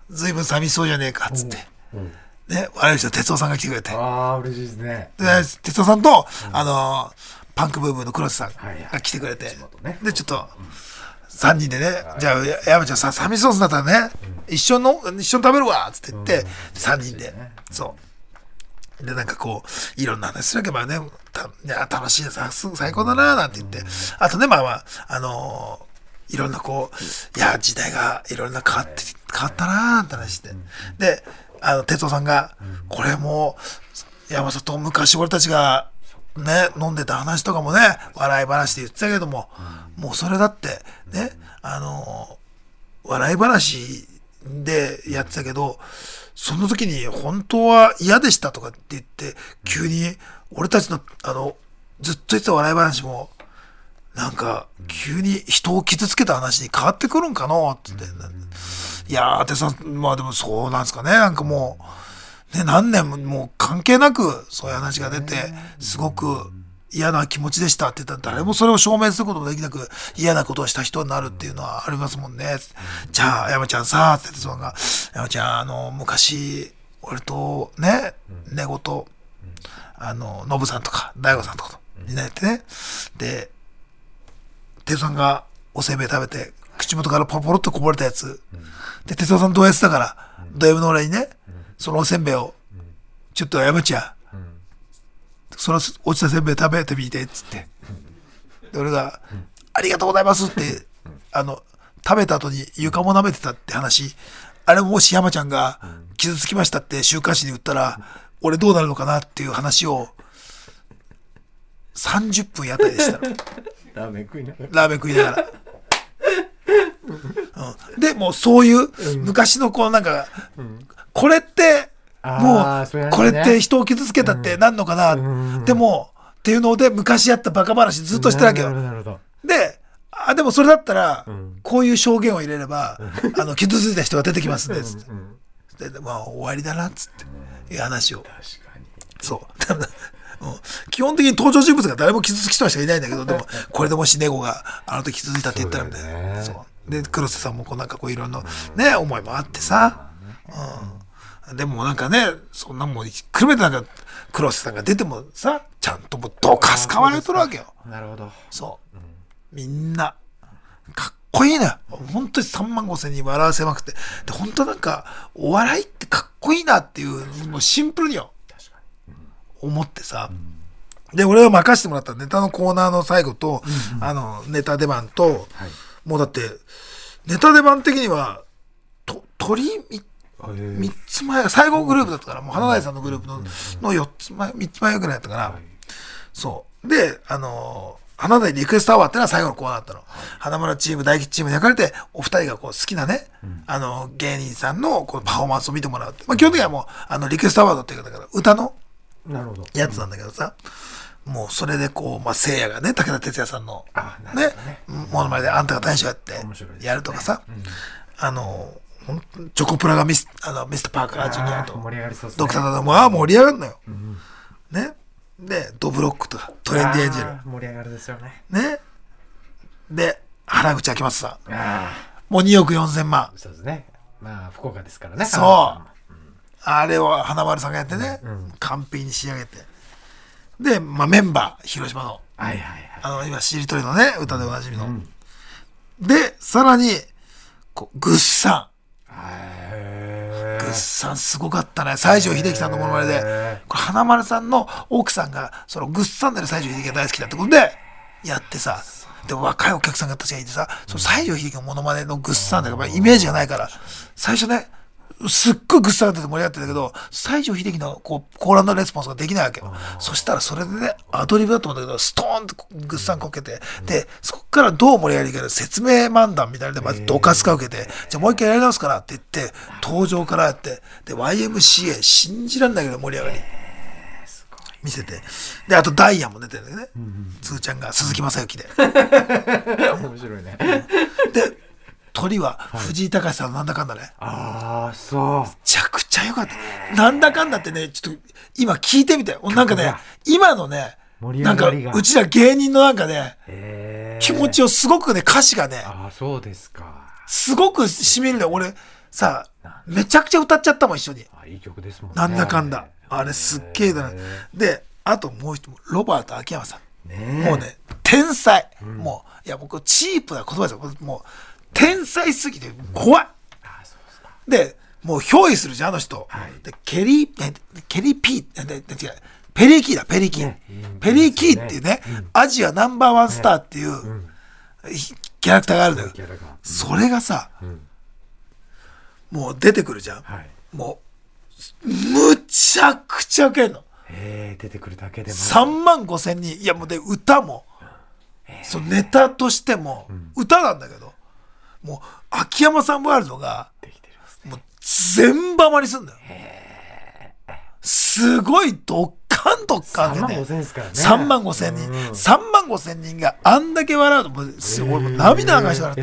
ずいぶん寂しそうじゃねえかっつってうんね、悪い人哲夫さんが来てくれて、 ああ嬉しいですね。 で哲夫さんと、あのパンクブーブーの黒瀬さんが来てくれて、 ね、 でちょっとさんにんでね、じゃあや山ちゃんさ寂しそうになったらね、一緒の一緒に食べるわっつって言って、さんにんで、そうでなんかこういろんな話するわけ、まあね、たいや楽しいですすぐ最高だななんて言って、あとねまあまああのー、いろんなこういや時代がいろんな変わって変わったななんて話して、であの哲夫さんが、これもう山里昔俺たちがね飲んでた話とかもね笑い話で言ってたけども、もうそれだってねあの笑い話でやってたけど、その時に本当は嫌でしたとかって言って急に俺たちのあのずっと言ってた笑い話もなんか急に人を傷つけた話に変わってくるんかなって言って、いやーてさまあでもそうなんですかね、なんかもうね何年ももう関係なくそういう話が出てすごく嫌な気持ちでしたって言ったら誰もそれを証明することもできなく嫌なことをした人になるっていうのはありますもんね。じゃあ山ちゃんさって哲夫が山ちゃんあの昔俺とね寝言あのノブさんとか大悟さんとかとになってね、で哲夫さんがおせんべい食べて口元からポロポロっとこぼれたやつで哲夫さんどうやってたからド M の俺にねそのおせんべいをちょっと山ちゃんその落ちたせんべい食べてみてっつってで俺がありがとうございますってあの食べた後に床も舐めてたって話、あれもし山ちゃんが傷つきましたって週刊誌に言ったら俺どうなるのかなっていう話をさんじゅっぷんやったりでしたのラーメン食いながらラーメン食いながら、うん、でもうそういう昔のこうなんか、うん、これってもうこれって人を傷つけたってなんのかな、うん、でもっていうので昔やったバカ話ずっとしてるわけよ。であでもそれだったら、うん、こういう証言を入れれば、うん、あの傷ついた人が出てきますんでつって、うん、でまあ終わりだなっつっていう話を。確かにそううん、基本的に登場人物が誰も傷つきそうな人がいないんだけど、でもこれでもしネゴがあの時傷ついたって言ったらみたいな、そうそうで黒瀬さんもこうなんかこういろんなね思いもあってさ、うん、でもなんかねそんなもんくるめてなんか黒瀬さんが出てもさちゃんともうどかすかわれとるわけよ。 なるほど。 そう、うん、みんなかっこいいな本当にさんまんごせんにん笑わせまくって、で本当なんかお笑いってかっこいいなっていうもうシンプルによ思ってさ、うん、で俺は任せてもらったネタのコーナーの最後と、うんうん、あのネタ出番と、はい、もうだってネタ出番的にはと鳥みっつまえ最後グループだったからもう華大さんのグループ の,、うん、のよっつまえみっつまえぐらいだったから、はい、そうであの華大リクエストアワーってのは最後のコーナーだったの、はい、花村チーム大吉チームに分かれてお二人がこう好きなね、うん、あの芸人さんのこのパフォーマンスを見てもらうって、まあ、基本的にはもうあのリクエストアワードっていうかだから歌のやつなんだけどさ、うん、もうそれでこう、まあ、せいやがね武田鉄矢さんのねものまねであんたが大将やってやるとかさ、ねうん、あのチョコプラがミスあのミスターパーカージュニアとドクターダダもあ盛り上がるのよ、うん、ねでドブロックとかトレンディエンジェル盛り上がるですよね。 ねで原口あきまつさんもうにおくよんせんまん。 そうですね。まあ福岡ですからね。 そうあれを花丸さんがやってね、うん、完璧に仕上げてで、まあ、メンバー広島の、 はいはいはい、 あの今しりとりのね歌でおなじみの、うん、でさらにこうグッサングッサンすごかったね西城秀樹さんのものまねでこれ花丸さんの奥さんがそのグッサンでの西城秀樹が大好きだってことでやってさで若いお客さんがたちがいてさその西城秀樹のものまねのグッサンだからイメージがないから最初ねすっごいグッサンが出て盛り上がってたけど西城秀樹のこうコーランドレスポンスができないわけよ。そしたらそれでねアドリブだと思うんだけどストーンとグッサンこけて、うん、でそこからどう盛り上がりかの説明漫談みたいなのでまずどかすか受けてじゃあもう一回やり直すからって言って登場からやってで ワイエムシーエー 信じらんないけど盛り上がり見せてであとダイヤも出てるんだよね、うんうん、つーちゃんが鈴木雅之で面白いねで鳥は藤井隆さんのなんだかんだね、はい、 ああそうめちゃくちゃ良かったなんだかんだってねちょっと今聞いてみてなんかね今のねなんかうちら芸人のなんかね気持ちをすごくね歌詞がねあそうですかすごくしみるね俺さめちゃくちゃ歌っちゃったもん一緒に。 あ、いい曲ですもんね。 なんだかんだ。あれすっげえだな。で、あともう一人、ロバート秋山さん。 ね、 もうね、天才。うん、もう、いや僕チープな言葉ですよ。もう、天才すぎて怖い。あ、そうですか。で、もう憑依するじゃん、あの人。はい、でケリー、ケリーピー、違う、ペリーキーだ、ペリーキー。ね、ペリーキーっていうね、うん、アジアナンバーワンスターっていう、ね、うん、キャラクターがあるんだよ。それがさ、うん、もう出てくるじゃん。はい、もう、むちゃくちゃウケるの。 へー、出てくるだけでも。 さんまんごせんにん。いやもうで、歌も、そうネタとしても、歌なんだけど、うん、もう、秋山さんワールドが、もう全バマにすんだよ。すごいドッカンドッカンでね。さんまんごせんですからね。さんまんごせんにん。うん、さんまんごせんにんがあんだけ笑うと、もうすごい、もう涙流して笑って。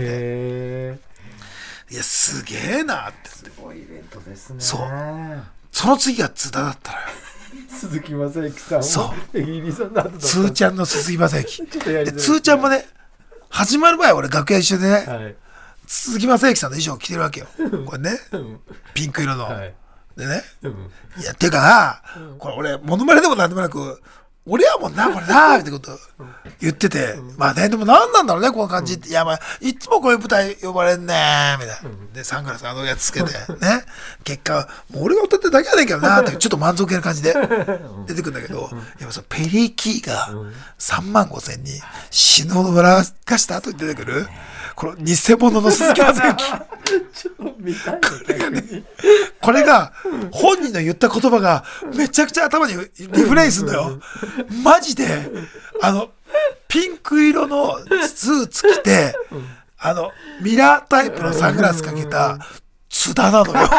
いや、すげえなって。 すごいイベントですね。 そう。その次が津田だったのよ。 鈴木雅之さん。 そう。 エギリさんだった。 つーちゃんの鈴木雅之。ちょっとやりづらい。つーちゃんもね、始まる前俺楽屋一緒でね、はい、鈴木雅之さんの衣装を着てるわけよ。これね、うん、ピンク色の。はい、でね、うん、いや、てかな、うん、これ俺、モノマネでもなんでもなく、俺やもんな、これな、ってこと言ってて、うん、まあね、でもなんなんだろうね、この感じって。うん、いや、まあ、いつもこういう舞台呼ばれんねー、みたいな。うん、で、サングラスあのやつつけて、ね、結果、もう俺が歌ってるだけやねんけどな、ってちょっと満足げな感じで出てくるんだけど、うん、やっぱそのペリーキーがさんまんごせんにん死ぬほど笑かした後に出てくる、この偽物の鈴木雅之。 ちょっと見たいこれがね、これが本人の言った言葉がめちゃくちゃ頭にリフレインすんだよ。マジで、あの、ピンク色のスーツ着て、あの、ミラータイプのサングラスかけた津田なのよ。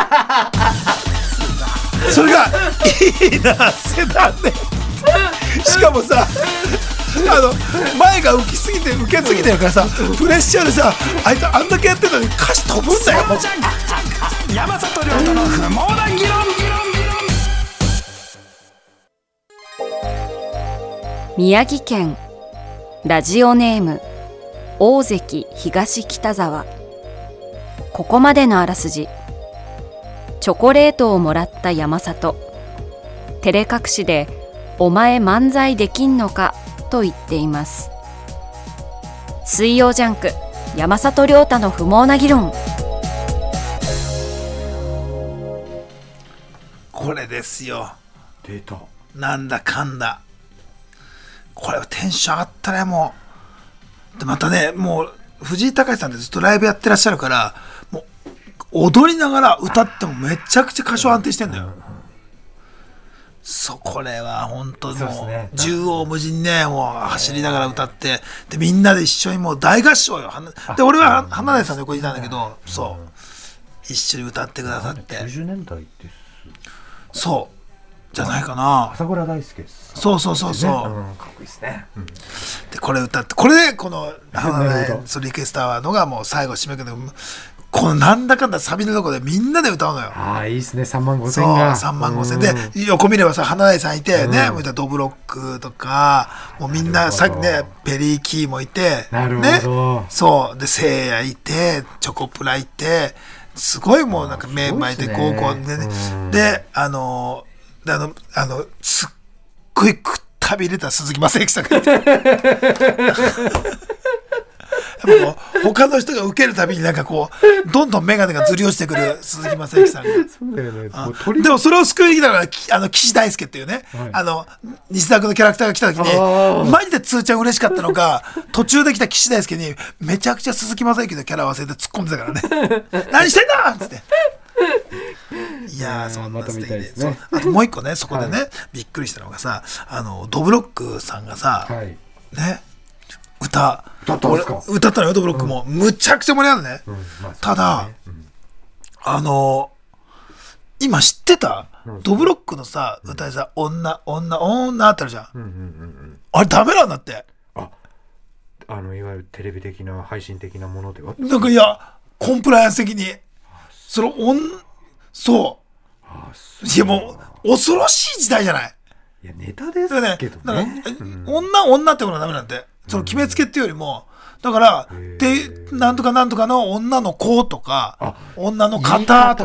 それが、いいな、セダンね。しかもさ、あの前が浮きすぎて受けすぎてるからさ、プレッシャーでさ、あいつあんだけやってるのに歌詞飛ぶんだよ。 山里亮太の不毛な議論。 宮城県ラジオネーム大関東北沢。ここまでのあらすじ。チョコレートをもらった山里。照れ隠しでお前漫才できんのかと言っています。水曜ジャンク山里亮太の不毛な議論。 これですよ。 出た。 なんだかんだ。これはテンション上がったね、もう。でまたね、もう藤井隆さんでずっとライブやってらっしゃるから、もう踊りながら歌ってもめちゃくちゃ歌唱安定してんだよ。そう、これは本当にもう、ね、縦横無尽にね、もう走りながら歌って、でみんなで一緒にもう大合唱よ。で俺は花大さんの横にいたんだけど、そう一緒に歌ってくださって。 きゅうじゅうねんだいです。 そうじゃないかな。 朝倉大輔です。 そうそうそうそう、 うん、かっこいいですね。うん、でこれ歌って、これでこの花大そのリクエストはのがもう最後締めくる。このなんだかんだサビのとこでみんなで歌うのよ。 ああ、いいですね。さんまんごせんが。 そう、さんまんごせんで、横見ればさ、花大さんいて、ね、もういたドブロックとか、もうみんな、さっきね、ペリーキーもいて、 なるほど。 ね、そう、で、せいやいて、チョコプラいて、すごいもうなんかメンバーいて、合コンでね、で、あの、で、あの、あの、すっごいくったびれた鈴木雅之さんがいて。もう他の人が受けるたびになんかこうどんどん眼鏡がずり落ちてくる鈴木雅之さんが。 そうだよね。 でもそれを救いに来たのがあの岸大輔っていうね、はい、あの西田君のキャラクターが来た時にマジでつーちゃん嬉しかったのが、途中で来た岸大輔にめちゃくちゃ鈴木雅之のキャラ忘れて突っ込んでたからね。何してんだっつって。いやー、そんな素敵で、ね、あともう一個ね、そこでね、はい、びっくりしたのがさ、あのドブロックさんがさ、はい、ね、歌歌ったんですか？ 歌ったのよ、ドブロックも、うん、むちゃくちゃ盛り上がるね、うん、まあ、ただ、うん、あの今知ってた、うん、ドブロックのさ歌でさ、女女女あったじゃん、うんうんうんうん、あれダメなんだって。 あ、あのいわゆるテレビ的な配信的なものではなんか、いやコンプライアンス的にそのおんそう、ああ、そう、いやもう恐ろしい時代じゃない。 いやネタですけどね、 うん、女女ってことはダメなんて、その決めつけっていうよりも、だからでなんとかなんとかの女の子とか女の方とか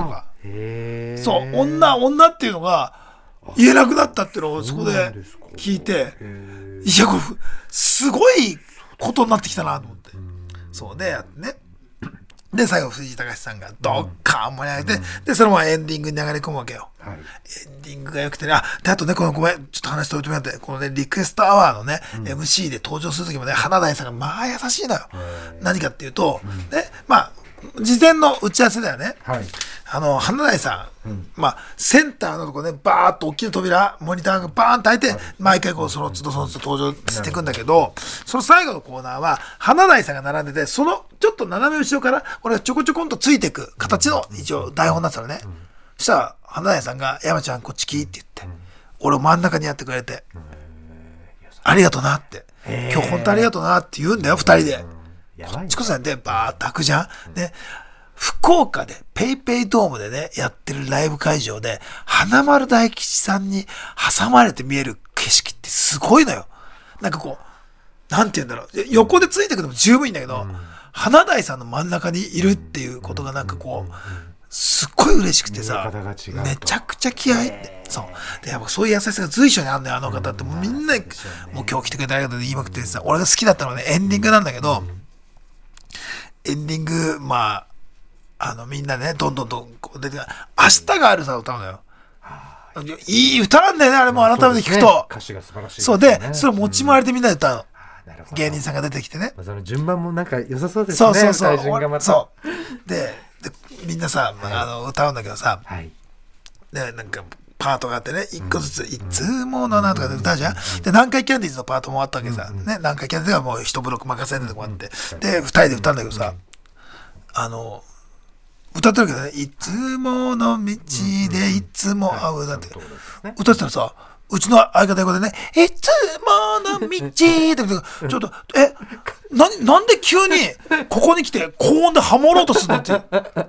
へーそう女女っていうのが言えなくなったっていうのをそこで聞いて、いやこれすごいことになってきたなと思って、そうでやってね、で最後藤井隆さんがドッカーン盛り上げて、うん、でそのままエンディングに流れ込むわけよ、はい、エンディングが良くてね、あであとねこのごめんちょっと話しておいてもらって、このねリクエストアワーのね、うん、エムシー で登場する時もね花大さんがまあ優しいのよ、何かっていうと、うん、ねまあ事前の打ち合わせだよね、はい、あの花大さん、うん、まあセンターのとこねバーッと大きな扉モニターがバーンと開いて、はい、毎回こうその都度その都度登場していくんだけど、その最後のコーナーは花大さんが並んでて、そのちょっと斜め後ろから俺がちょこちょこんとついていく形の一応台本になってたのね、うん、そしたら花大さんが山ちゃんこっち来いって言って、うん、俺を真ん中にやってくれて、うん、ありがとうなって、今日本当ありがとうなって言うんだよふたりで、こっちこそでバーッと開くじゃん、うん、で福岡でペイペイドームでねやってるライブ会場で花丸大吉さんに挟まれて見える景色ってすごいのよ。なんかこうなんて言うんだろう、横でついてくのも十分いいんだけど、うん、花大さんの真ん中にいるっていうことがなんかこうすっごい嬉しくてさ、めちゃくちゃ気合いってそうでやっぱそういう優しさが随所にあるのよあの方って、もうみんなもう今日来てくれてありがとうって言いまくってさ、俺が好きだったのはねエンディングなんだけど、エンディングまああのみんなねどんどんどんこう出て明日があるさ歌うのよ。いい歌なんだよねあれも改めて聞くと、ね、 歌詞が素晴らしいですね。 そうでそれを持ち回りでみんなで歌うの、うん、芸人さんが出てきてね、 その順番もなんか良さそうですね。 そうそうそう歌順がまたそうででみんなさ、はい、あの歌うんだけどさ、はい、でなんかパートがあってね一個ずつ、うん、いつものなんとかで歌うじゃん、うん、で南海キャンディーズのパートもあったわけさ、うん、ね南海キャンディーズがもう一ブロック任せるとこあって、うん、で二人で歌うんだけどさ、うん、あの歌ってるけどね、いつもの道でいつも会うなんて歌ってたらさ、うちの相方横でね、いつもの道でちょっとえななんで急にここに来て高音でハモろうとするのって、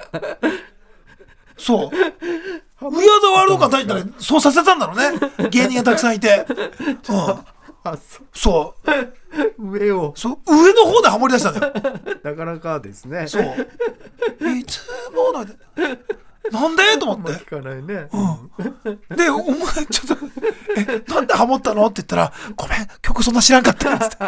そう。ウィアードワールドカー大事だからそうさせたんだろうね。芸人がたくさんいて、うん、あそう上をそう上の方でハモり出したんだよ。 なかなかですね。 そういつものなんでと思って、 聞かないね、 うん、でお前ちょっとえなんでハモったのって言ったらごめん曲そんな知らんかったっつって、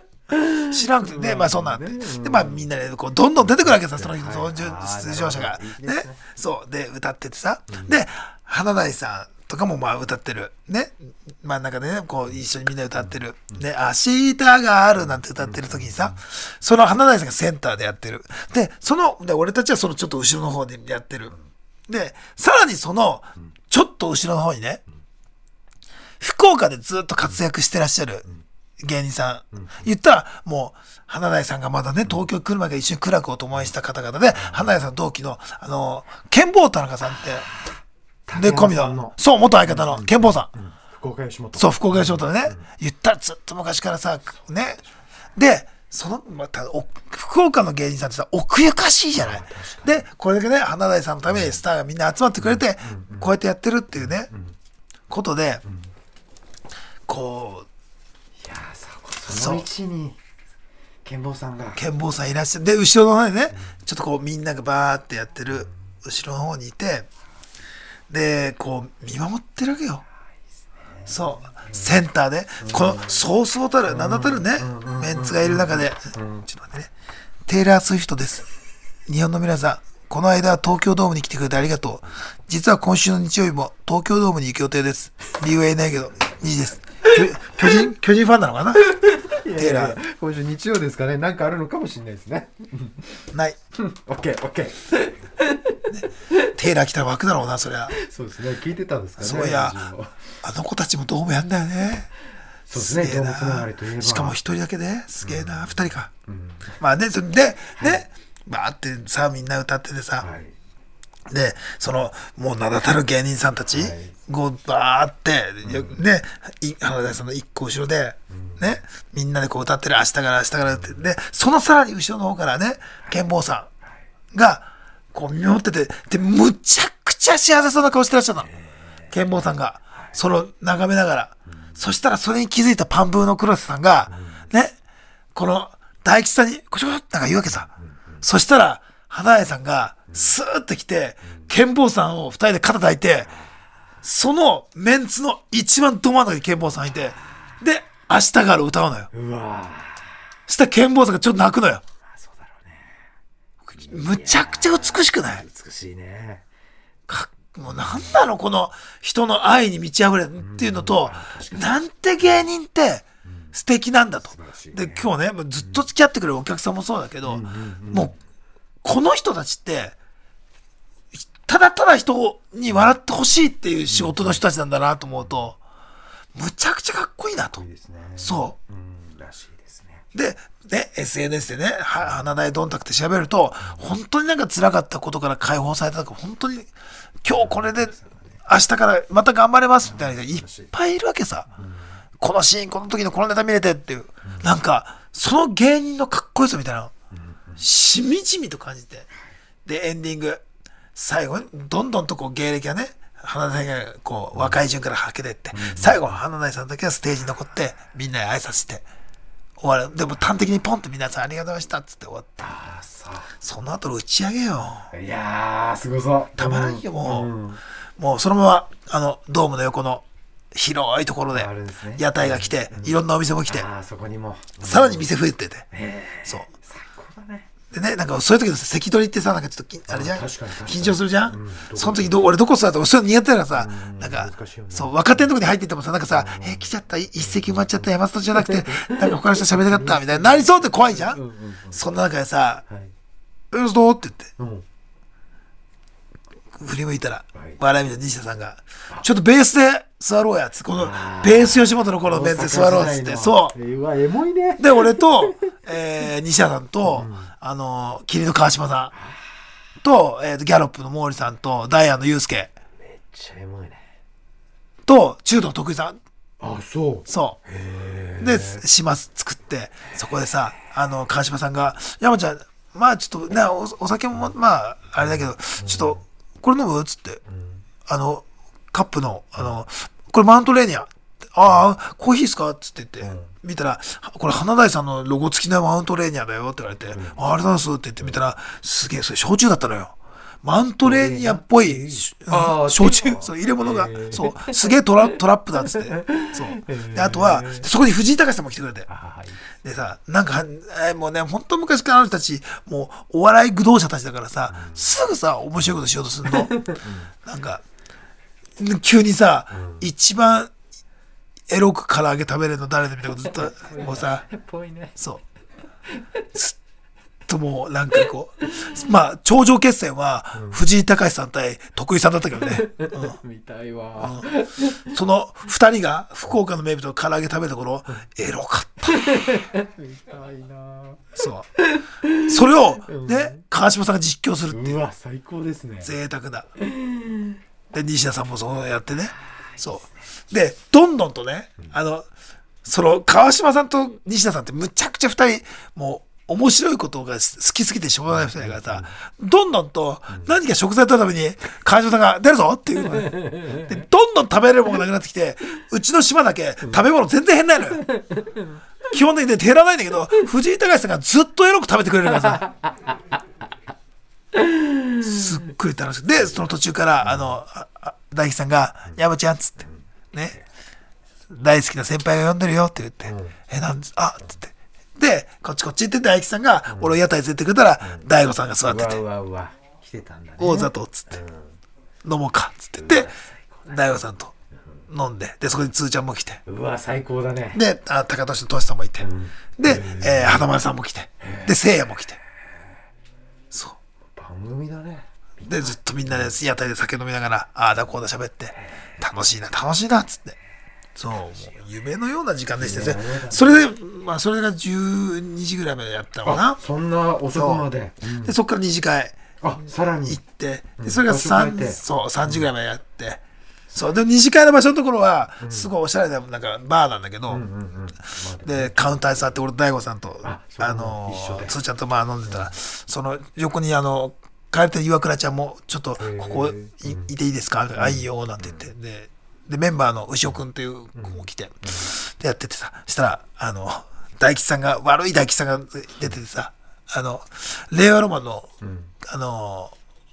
うん、知らんくてね、まあそんなんで、でまあみんなでこうどんどん出てくるわけさ、その出場者がね、そうで歌っててさ、で花大さんとかもまあ歌ってるね、真ん中でねこう一緒にみんな歌ってるね、明日があるなんて歌ってる時にさ、その花大さんがセンターでやってる、でそので俺たちはそのちょっと後ろの方でやってる、でさらにそのちょっと後ろの方にね福岡でずっと活躍してらっしゃる芸人さん、言ったらもう花大さんがまだね東京来る前から一緒に苦楽を共にした方々で、花大さん同期のあの剣坊田中さんってでコミのそう元相方の剣坊さん、うん、 福岡吉本、 そう福岡吉本でね、うん、言ったらずっと昔からさね、でそのまた福岡の芸人さんってさ奥ゆかしいじゃない、でこれだけね花大さんのためにスターがみんな集まってくれて、うん、こうやってやってるっていうね、うん、ことで、うん、こういやその位置に剣坊さんが剣坊さんいらっしゃる、で後ろの方にね、うん、ちょっとこうみんながバーってやってる後ろの方にいて、でこう見守ってるわけよ。そうセンターでこのそうそうたる名だたるねメンツがいる中で、ちょっと待ってね、テイラー・スウィフトです。日本の皆さんこの間東京ドームに来てくれてありがとう。実は今週の日曜日も東京ドームに行く予定です。理由は言えないけどにじです。巨人巨人ファンなのかな。テイラー今週日曜ですかね、なんかあるのかもしれないですね。 ないオッケーオッケー、 テイラー来たら湧くだろうなそりゃ。 そうですね、聞いてたんですかね。 そうやあの子たちもドームやんだよね。 そうですね、動物つながりといえばしかも一人だけですげえな、二、うん、人か、うん、まあねそれで、はい、ねバーってさみんな歌っててさ、はい、でそのもう名だたる芸人さんたち、はい、こうバーって、うん、ね花大さんの一個後ろで、うん、ねみんなでこう歌ってる明日から明日からってでそのさらに後ろの方からね剣坊さんがこう見守ってて、でむちゃくちゃ幸せそうな顔してらっしゃったの剣坊さんがそれを眺めながら、うん、そしたらそれに気づいたパンブーの黒瀬さんが、うん、ねこの大吉さんにこちょこちょってなんか言うわけさ、うん、そしたら花江さんがスーッと来て健坊さんをふたりで肩抱いて、そのメンツの一番ど真ん中に健坊さんいて、で明日から歌うのよ。 うわそしたら健坊さんがちょっと泣くのよ。 ーそうだろうね。 むちゃくちゃ美しくない？ 美しいね。 かもうなんなのこの人の愛に満ち溢れるっていうのと、なんて芸人って素敵なんだと。で今日ねもうずっと付き合ってくれるお客さんもそうだけど、もうこの人たちってただただ人に笑ってほしいっていう仕事の人たちなんだなと思うと、むちゃくちゃかっこいいなと。 いいですね。 そうんらしいですね。 うでね エスエヌエス でねは花大どんたくって調べると、本当になんか辛かったことから解放されたとか、本当に今日これで明日からまた頑張れますみたいな人がいっぱいいるわけさ。このシーンこの時のこのネタ見れてっていう、なんかその芸人のかっこよさみたいなのしみじみと感じて、でエンディング最後にどんどんとこう芸歴がね、花大がこう若い順からはけてって、最後花大さんだけはステージに残ってみんなに挨拶して終わる。でも端的にポンって皆さんありがとうございましたっつって終わって、 ああそう。 その後の打ち上げよ。 いやーすごそう。 たまらんよもう、 んんもうそのままあのドームの横の広いところであるんですね屋台が来て、いろんなお店も来て、 ああそこにも。 さらに店増えてて、 へそうー最高だね。 でね、なんかそういう時のさ関取ってさ、なんかちょっときあれじゃん、 確かに確かに緊張するじゃん、 うんその時ど俺どこ座ったかそういうの苦手だからさ、 うんなんか難しいよねそう若手のとこに入っていってもさ、なんかさ、えー来ちゃった、い一席埋まっちゃった山里じゃなくてなんか他の人喋りたかったみたいになりそうって怖いじゃん、 うんうんうんそんな中でさはい。 「うそどう?」って言ってうん。 振り向いたら、 はい笑いみたいな西田さんが「ちょっとベースで座ろうや」つって、このあーベース吉本の頃のメンツで座ろうっつって、そううわエモいね。 で俺と、えー、西田さんと、あのー、霧の川島さんと、えーと、ギャロップの毛利さんと、ダイアンのユースケめっちゃエモいね。 と、中途の徳井さん、 あそう。 そう。で、島作って、そこでさ、あの、川島さんが、山ちゃん、まあちょっとね、お、お酒も、まあ、あれだけど、ちょっと、これ飲むつって、あの、カップの、あの、これマウントレーニア。ああ、コーヒーっすかつって言って、見たら、これ花大さんのロゴ付きのマウントレーニアだよって言われて、あありがとうございますって言ってみたら、すげえ、それ焼酎だったのよ。マウントレーニアっぽい、 あー焼酎、そう、入れ物が、そう、すげえトラトラップだっつって。そう。で、あとは、そこに藤井隆さんも来てくれて。でさ、なんか、えーもうね、本当昔からあの人たち、もうお笑い愚道者たちだからさ、すぐさ、面白いことしようとするの。なんか、急にさ、一番エロく唐揚げ食べれるの誰でみたいなことずっと、もうさ、 ぽいね。 そう。ずっともうなんかこう、まあ頂上決戦は藤井隆さん対徳井さんだったけどね。 見たいわ。 うん、その二人が福岡の名物の唐揚げ食べるところ、エロかった。 見たいな。 そう。それをね、川島さんが実況するっていうう。 わ最高ですね。 贅沢だ。で、西田さんもそうやってね。そう。で、どんどんとね、あの、その川島さんと西田さんってむちゃくちゃ二人、もう、面白いことが好きすぎてしょうがない二人だからさ、どんどんと何か食材取るために川島さんが出るぞっていうのね。で、どんどん食べれるものがなくなってきて、うちの島だけ食べ物全然変ないのよ。基本的にね、減らないんだけど、藤井隆さんがずっとエロく食べてくれるからさ。すっごい楽しくて、で、その途中から、あの、ああ大吉さんが、山ちゃんっつって、ね、大好きな先輩が呼んでるよって言って、え、なんです、あっつって。で、こっちこっち行って大吉さんが、俺を屋台連れてくれたら、大悟さんが座ってて、 うわうわうわ来てたんだね。 大里っつって、飲もうかっつって、で、大悟さんと飲んで、で、そこにつーちゃんも来て、 うわ最高だね。 で、あ高俊のトシさんもいて、で、えー、花丸さんも来て、で、せいやも来て、そう。 番組だね。 で、ずっとみんなで屋台で酒飲みながら、ああだこうだ喋って、楽しいな、楽しいな、っつって。そう、もう夢のような時間でしたね。それで、まあ、それがじゅうにじぐらいまでやったのかな。 そんな遅くまで。 で、そっから二次会あさらに行って、で、それが場所三変えてそう、さんじぐらいまでやって、そう、で、二次会の場所のところは、すごいおしゃれな、なんか、バーなんだけど、で、カウンターに座って、俺、大悟さんと、 あそうあの一緒でつーちゃんとまあ飲んでたら、その横にあの、帰りたい岩倉ちゃんも、ちょっと、ここいいていいですかみたいな、あ、いいよ、なんて言って、で、で、メンバーの牛尾くんっていう子も来て、で、やっててさ、したら、あの、大吉さんが、悪い大吉さんが出ててさ、あの、令和ロマンの、あの、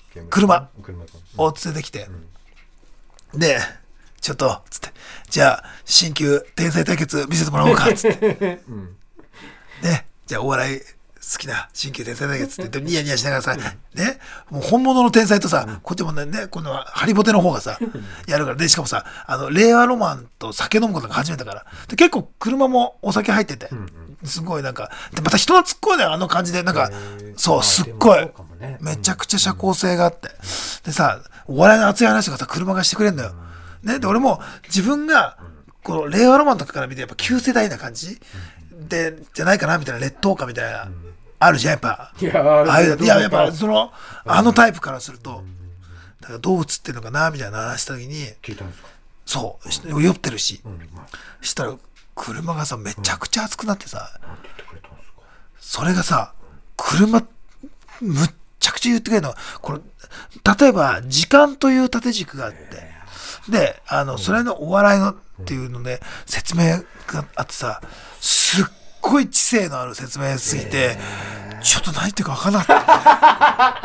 車車かを連れてきて、でちょっとつってじゃあ新旧天才対決見せてもらおうかっつって、ね、じゃあお笑い好きな新旧天才対決って言ってニヤニヤしながらさ、ね、もう本物の天才とさ、こっちもね、このハリボテの方がさやるからで、しかもさあの令和ロマンと酒飲むことが初めてだから、で結構車もお酒入ってて、すごいなんかでまた人の突っ込んであの感じでなんかそうすっごいめちゃくちゃ社交性があって、でさお笑いの熱い話とかさ車がしてくれるんだよ、ね、で俺も自分がこの令和ロマンとかから見てやっぱ旧世代な感じでじゃないかなみたいな、劣等感みたいなあるじゃんやっぱ、いやああいういややっぱそのあのタイプからするとだからどう映ってるのかなみたいな話した時に聞いたんですか。 そう酔ってるし、したら車がさめちゃくちゃ熱くなってさ、それがさ車むっちゃくちゃ言ってくれるの。これ例えば時間という縦軸があって、であのそれのお笑いのっていうので説明があってさ、すっごい知性のある説明すぎてちょっと何言ってるか分かんなか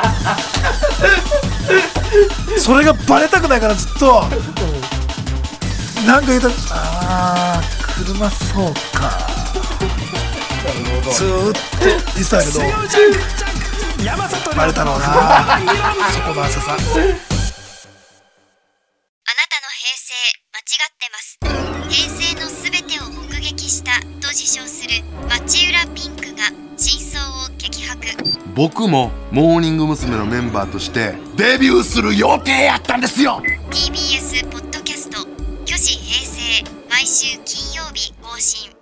ったそれがバレたくないからずっとなんか言うとあー車そうかずーっと言ってたけどバレたろうなそこの浅さ。 あなたの平成間違ってます。平成のすべてを目撃したと自称する町浦ピンクが真相を激白。 僕もモーニング娘。のメンバーとしてデビューする予定やったんですよ。 ティービーエス ポッドキャスト「虚子平成」毎週金曜日更新。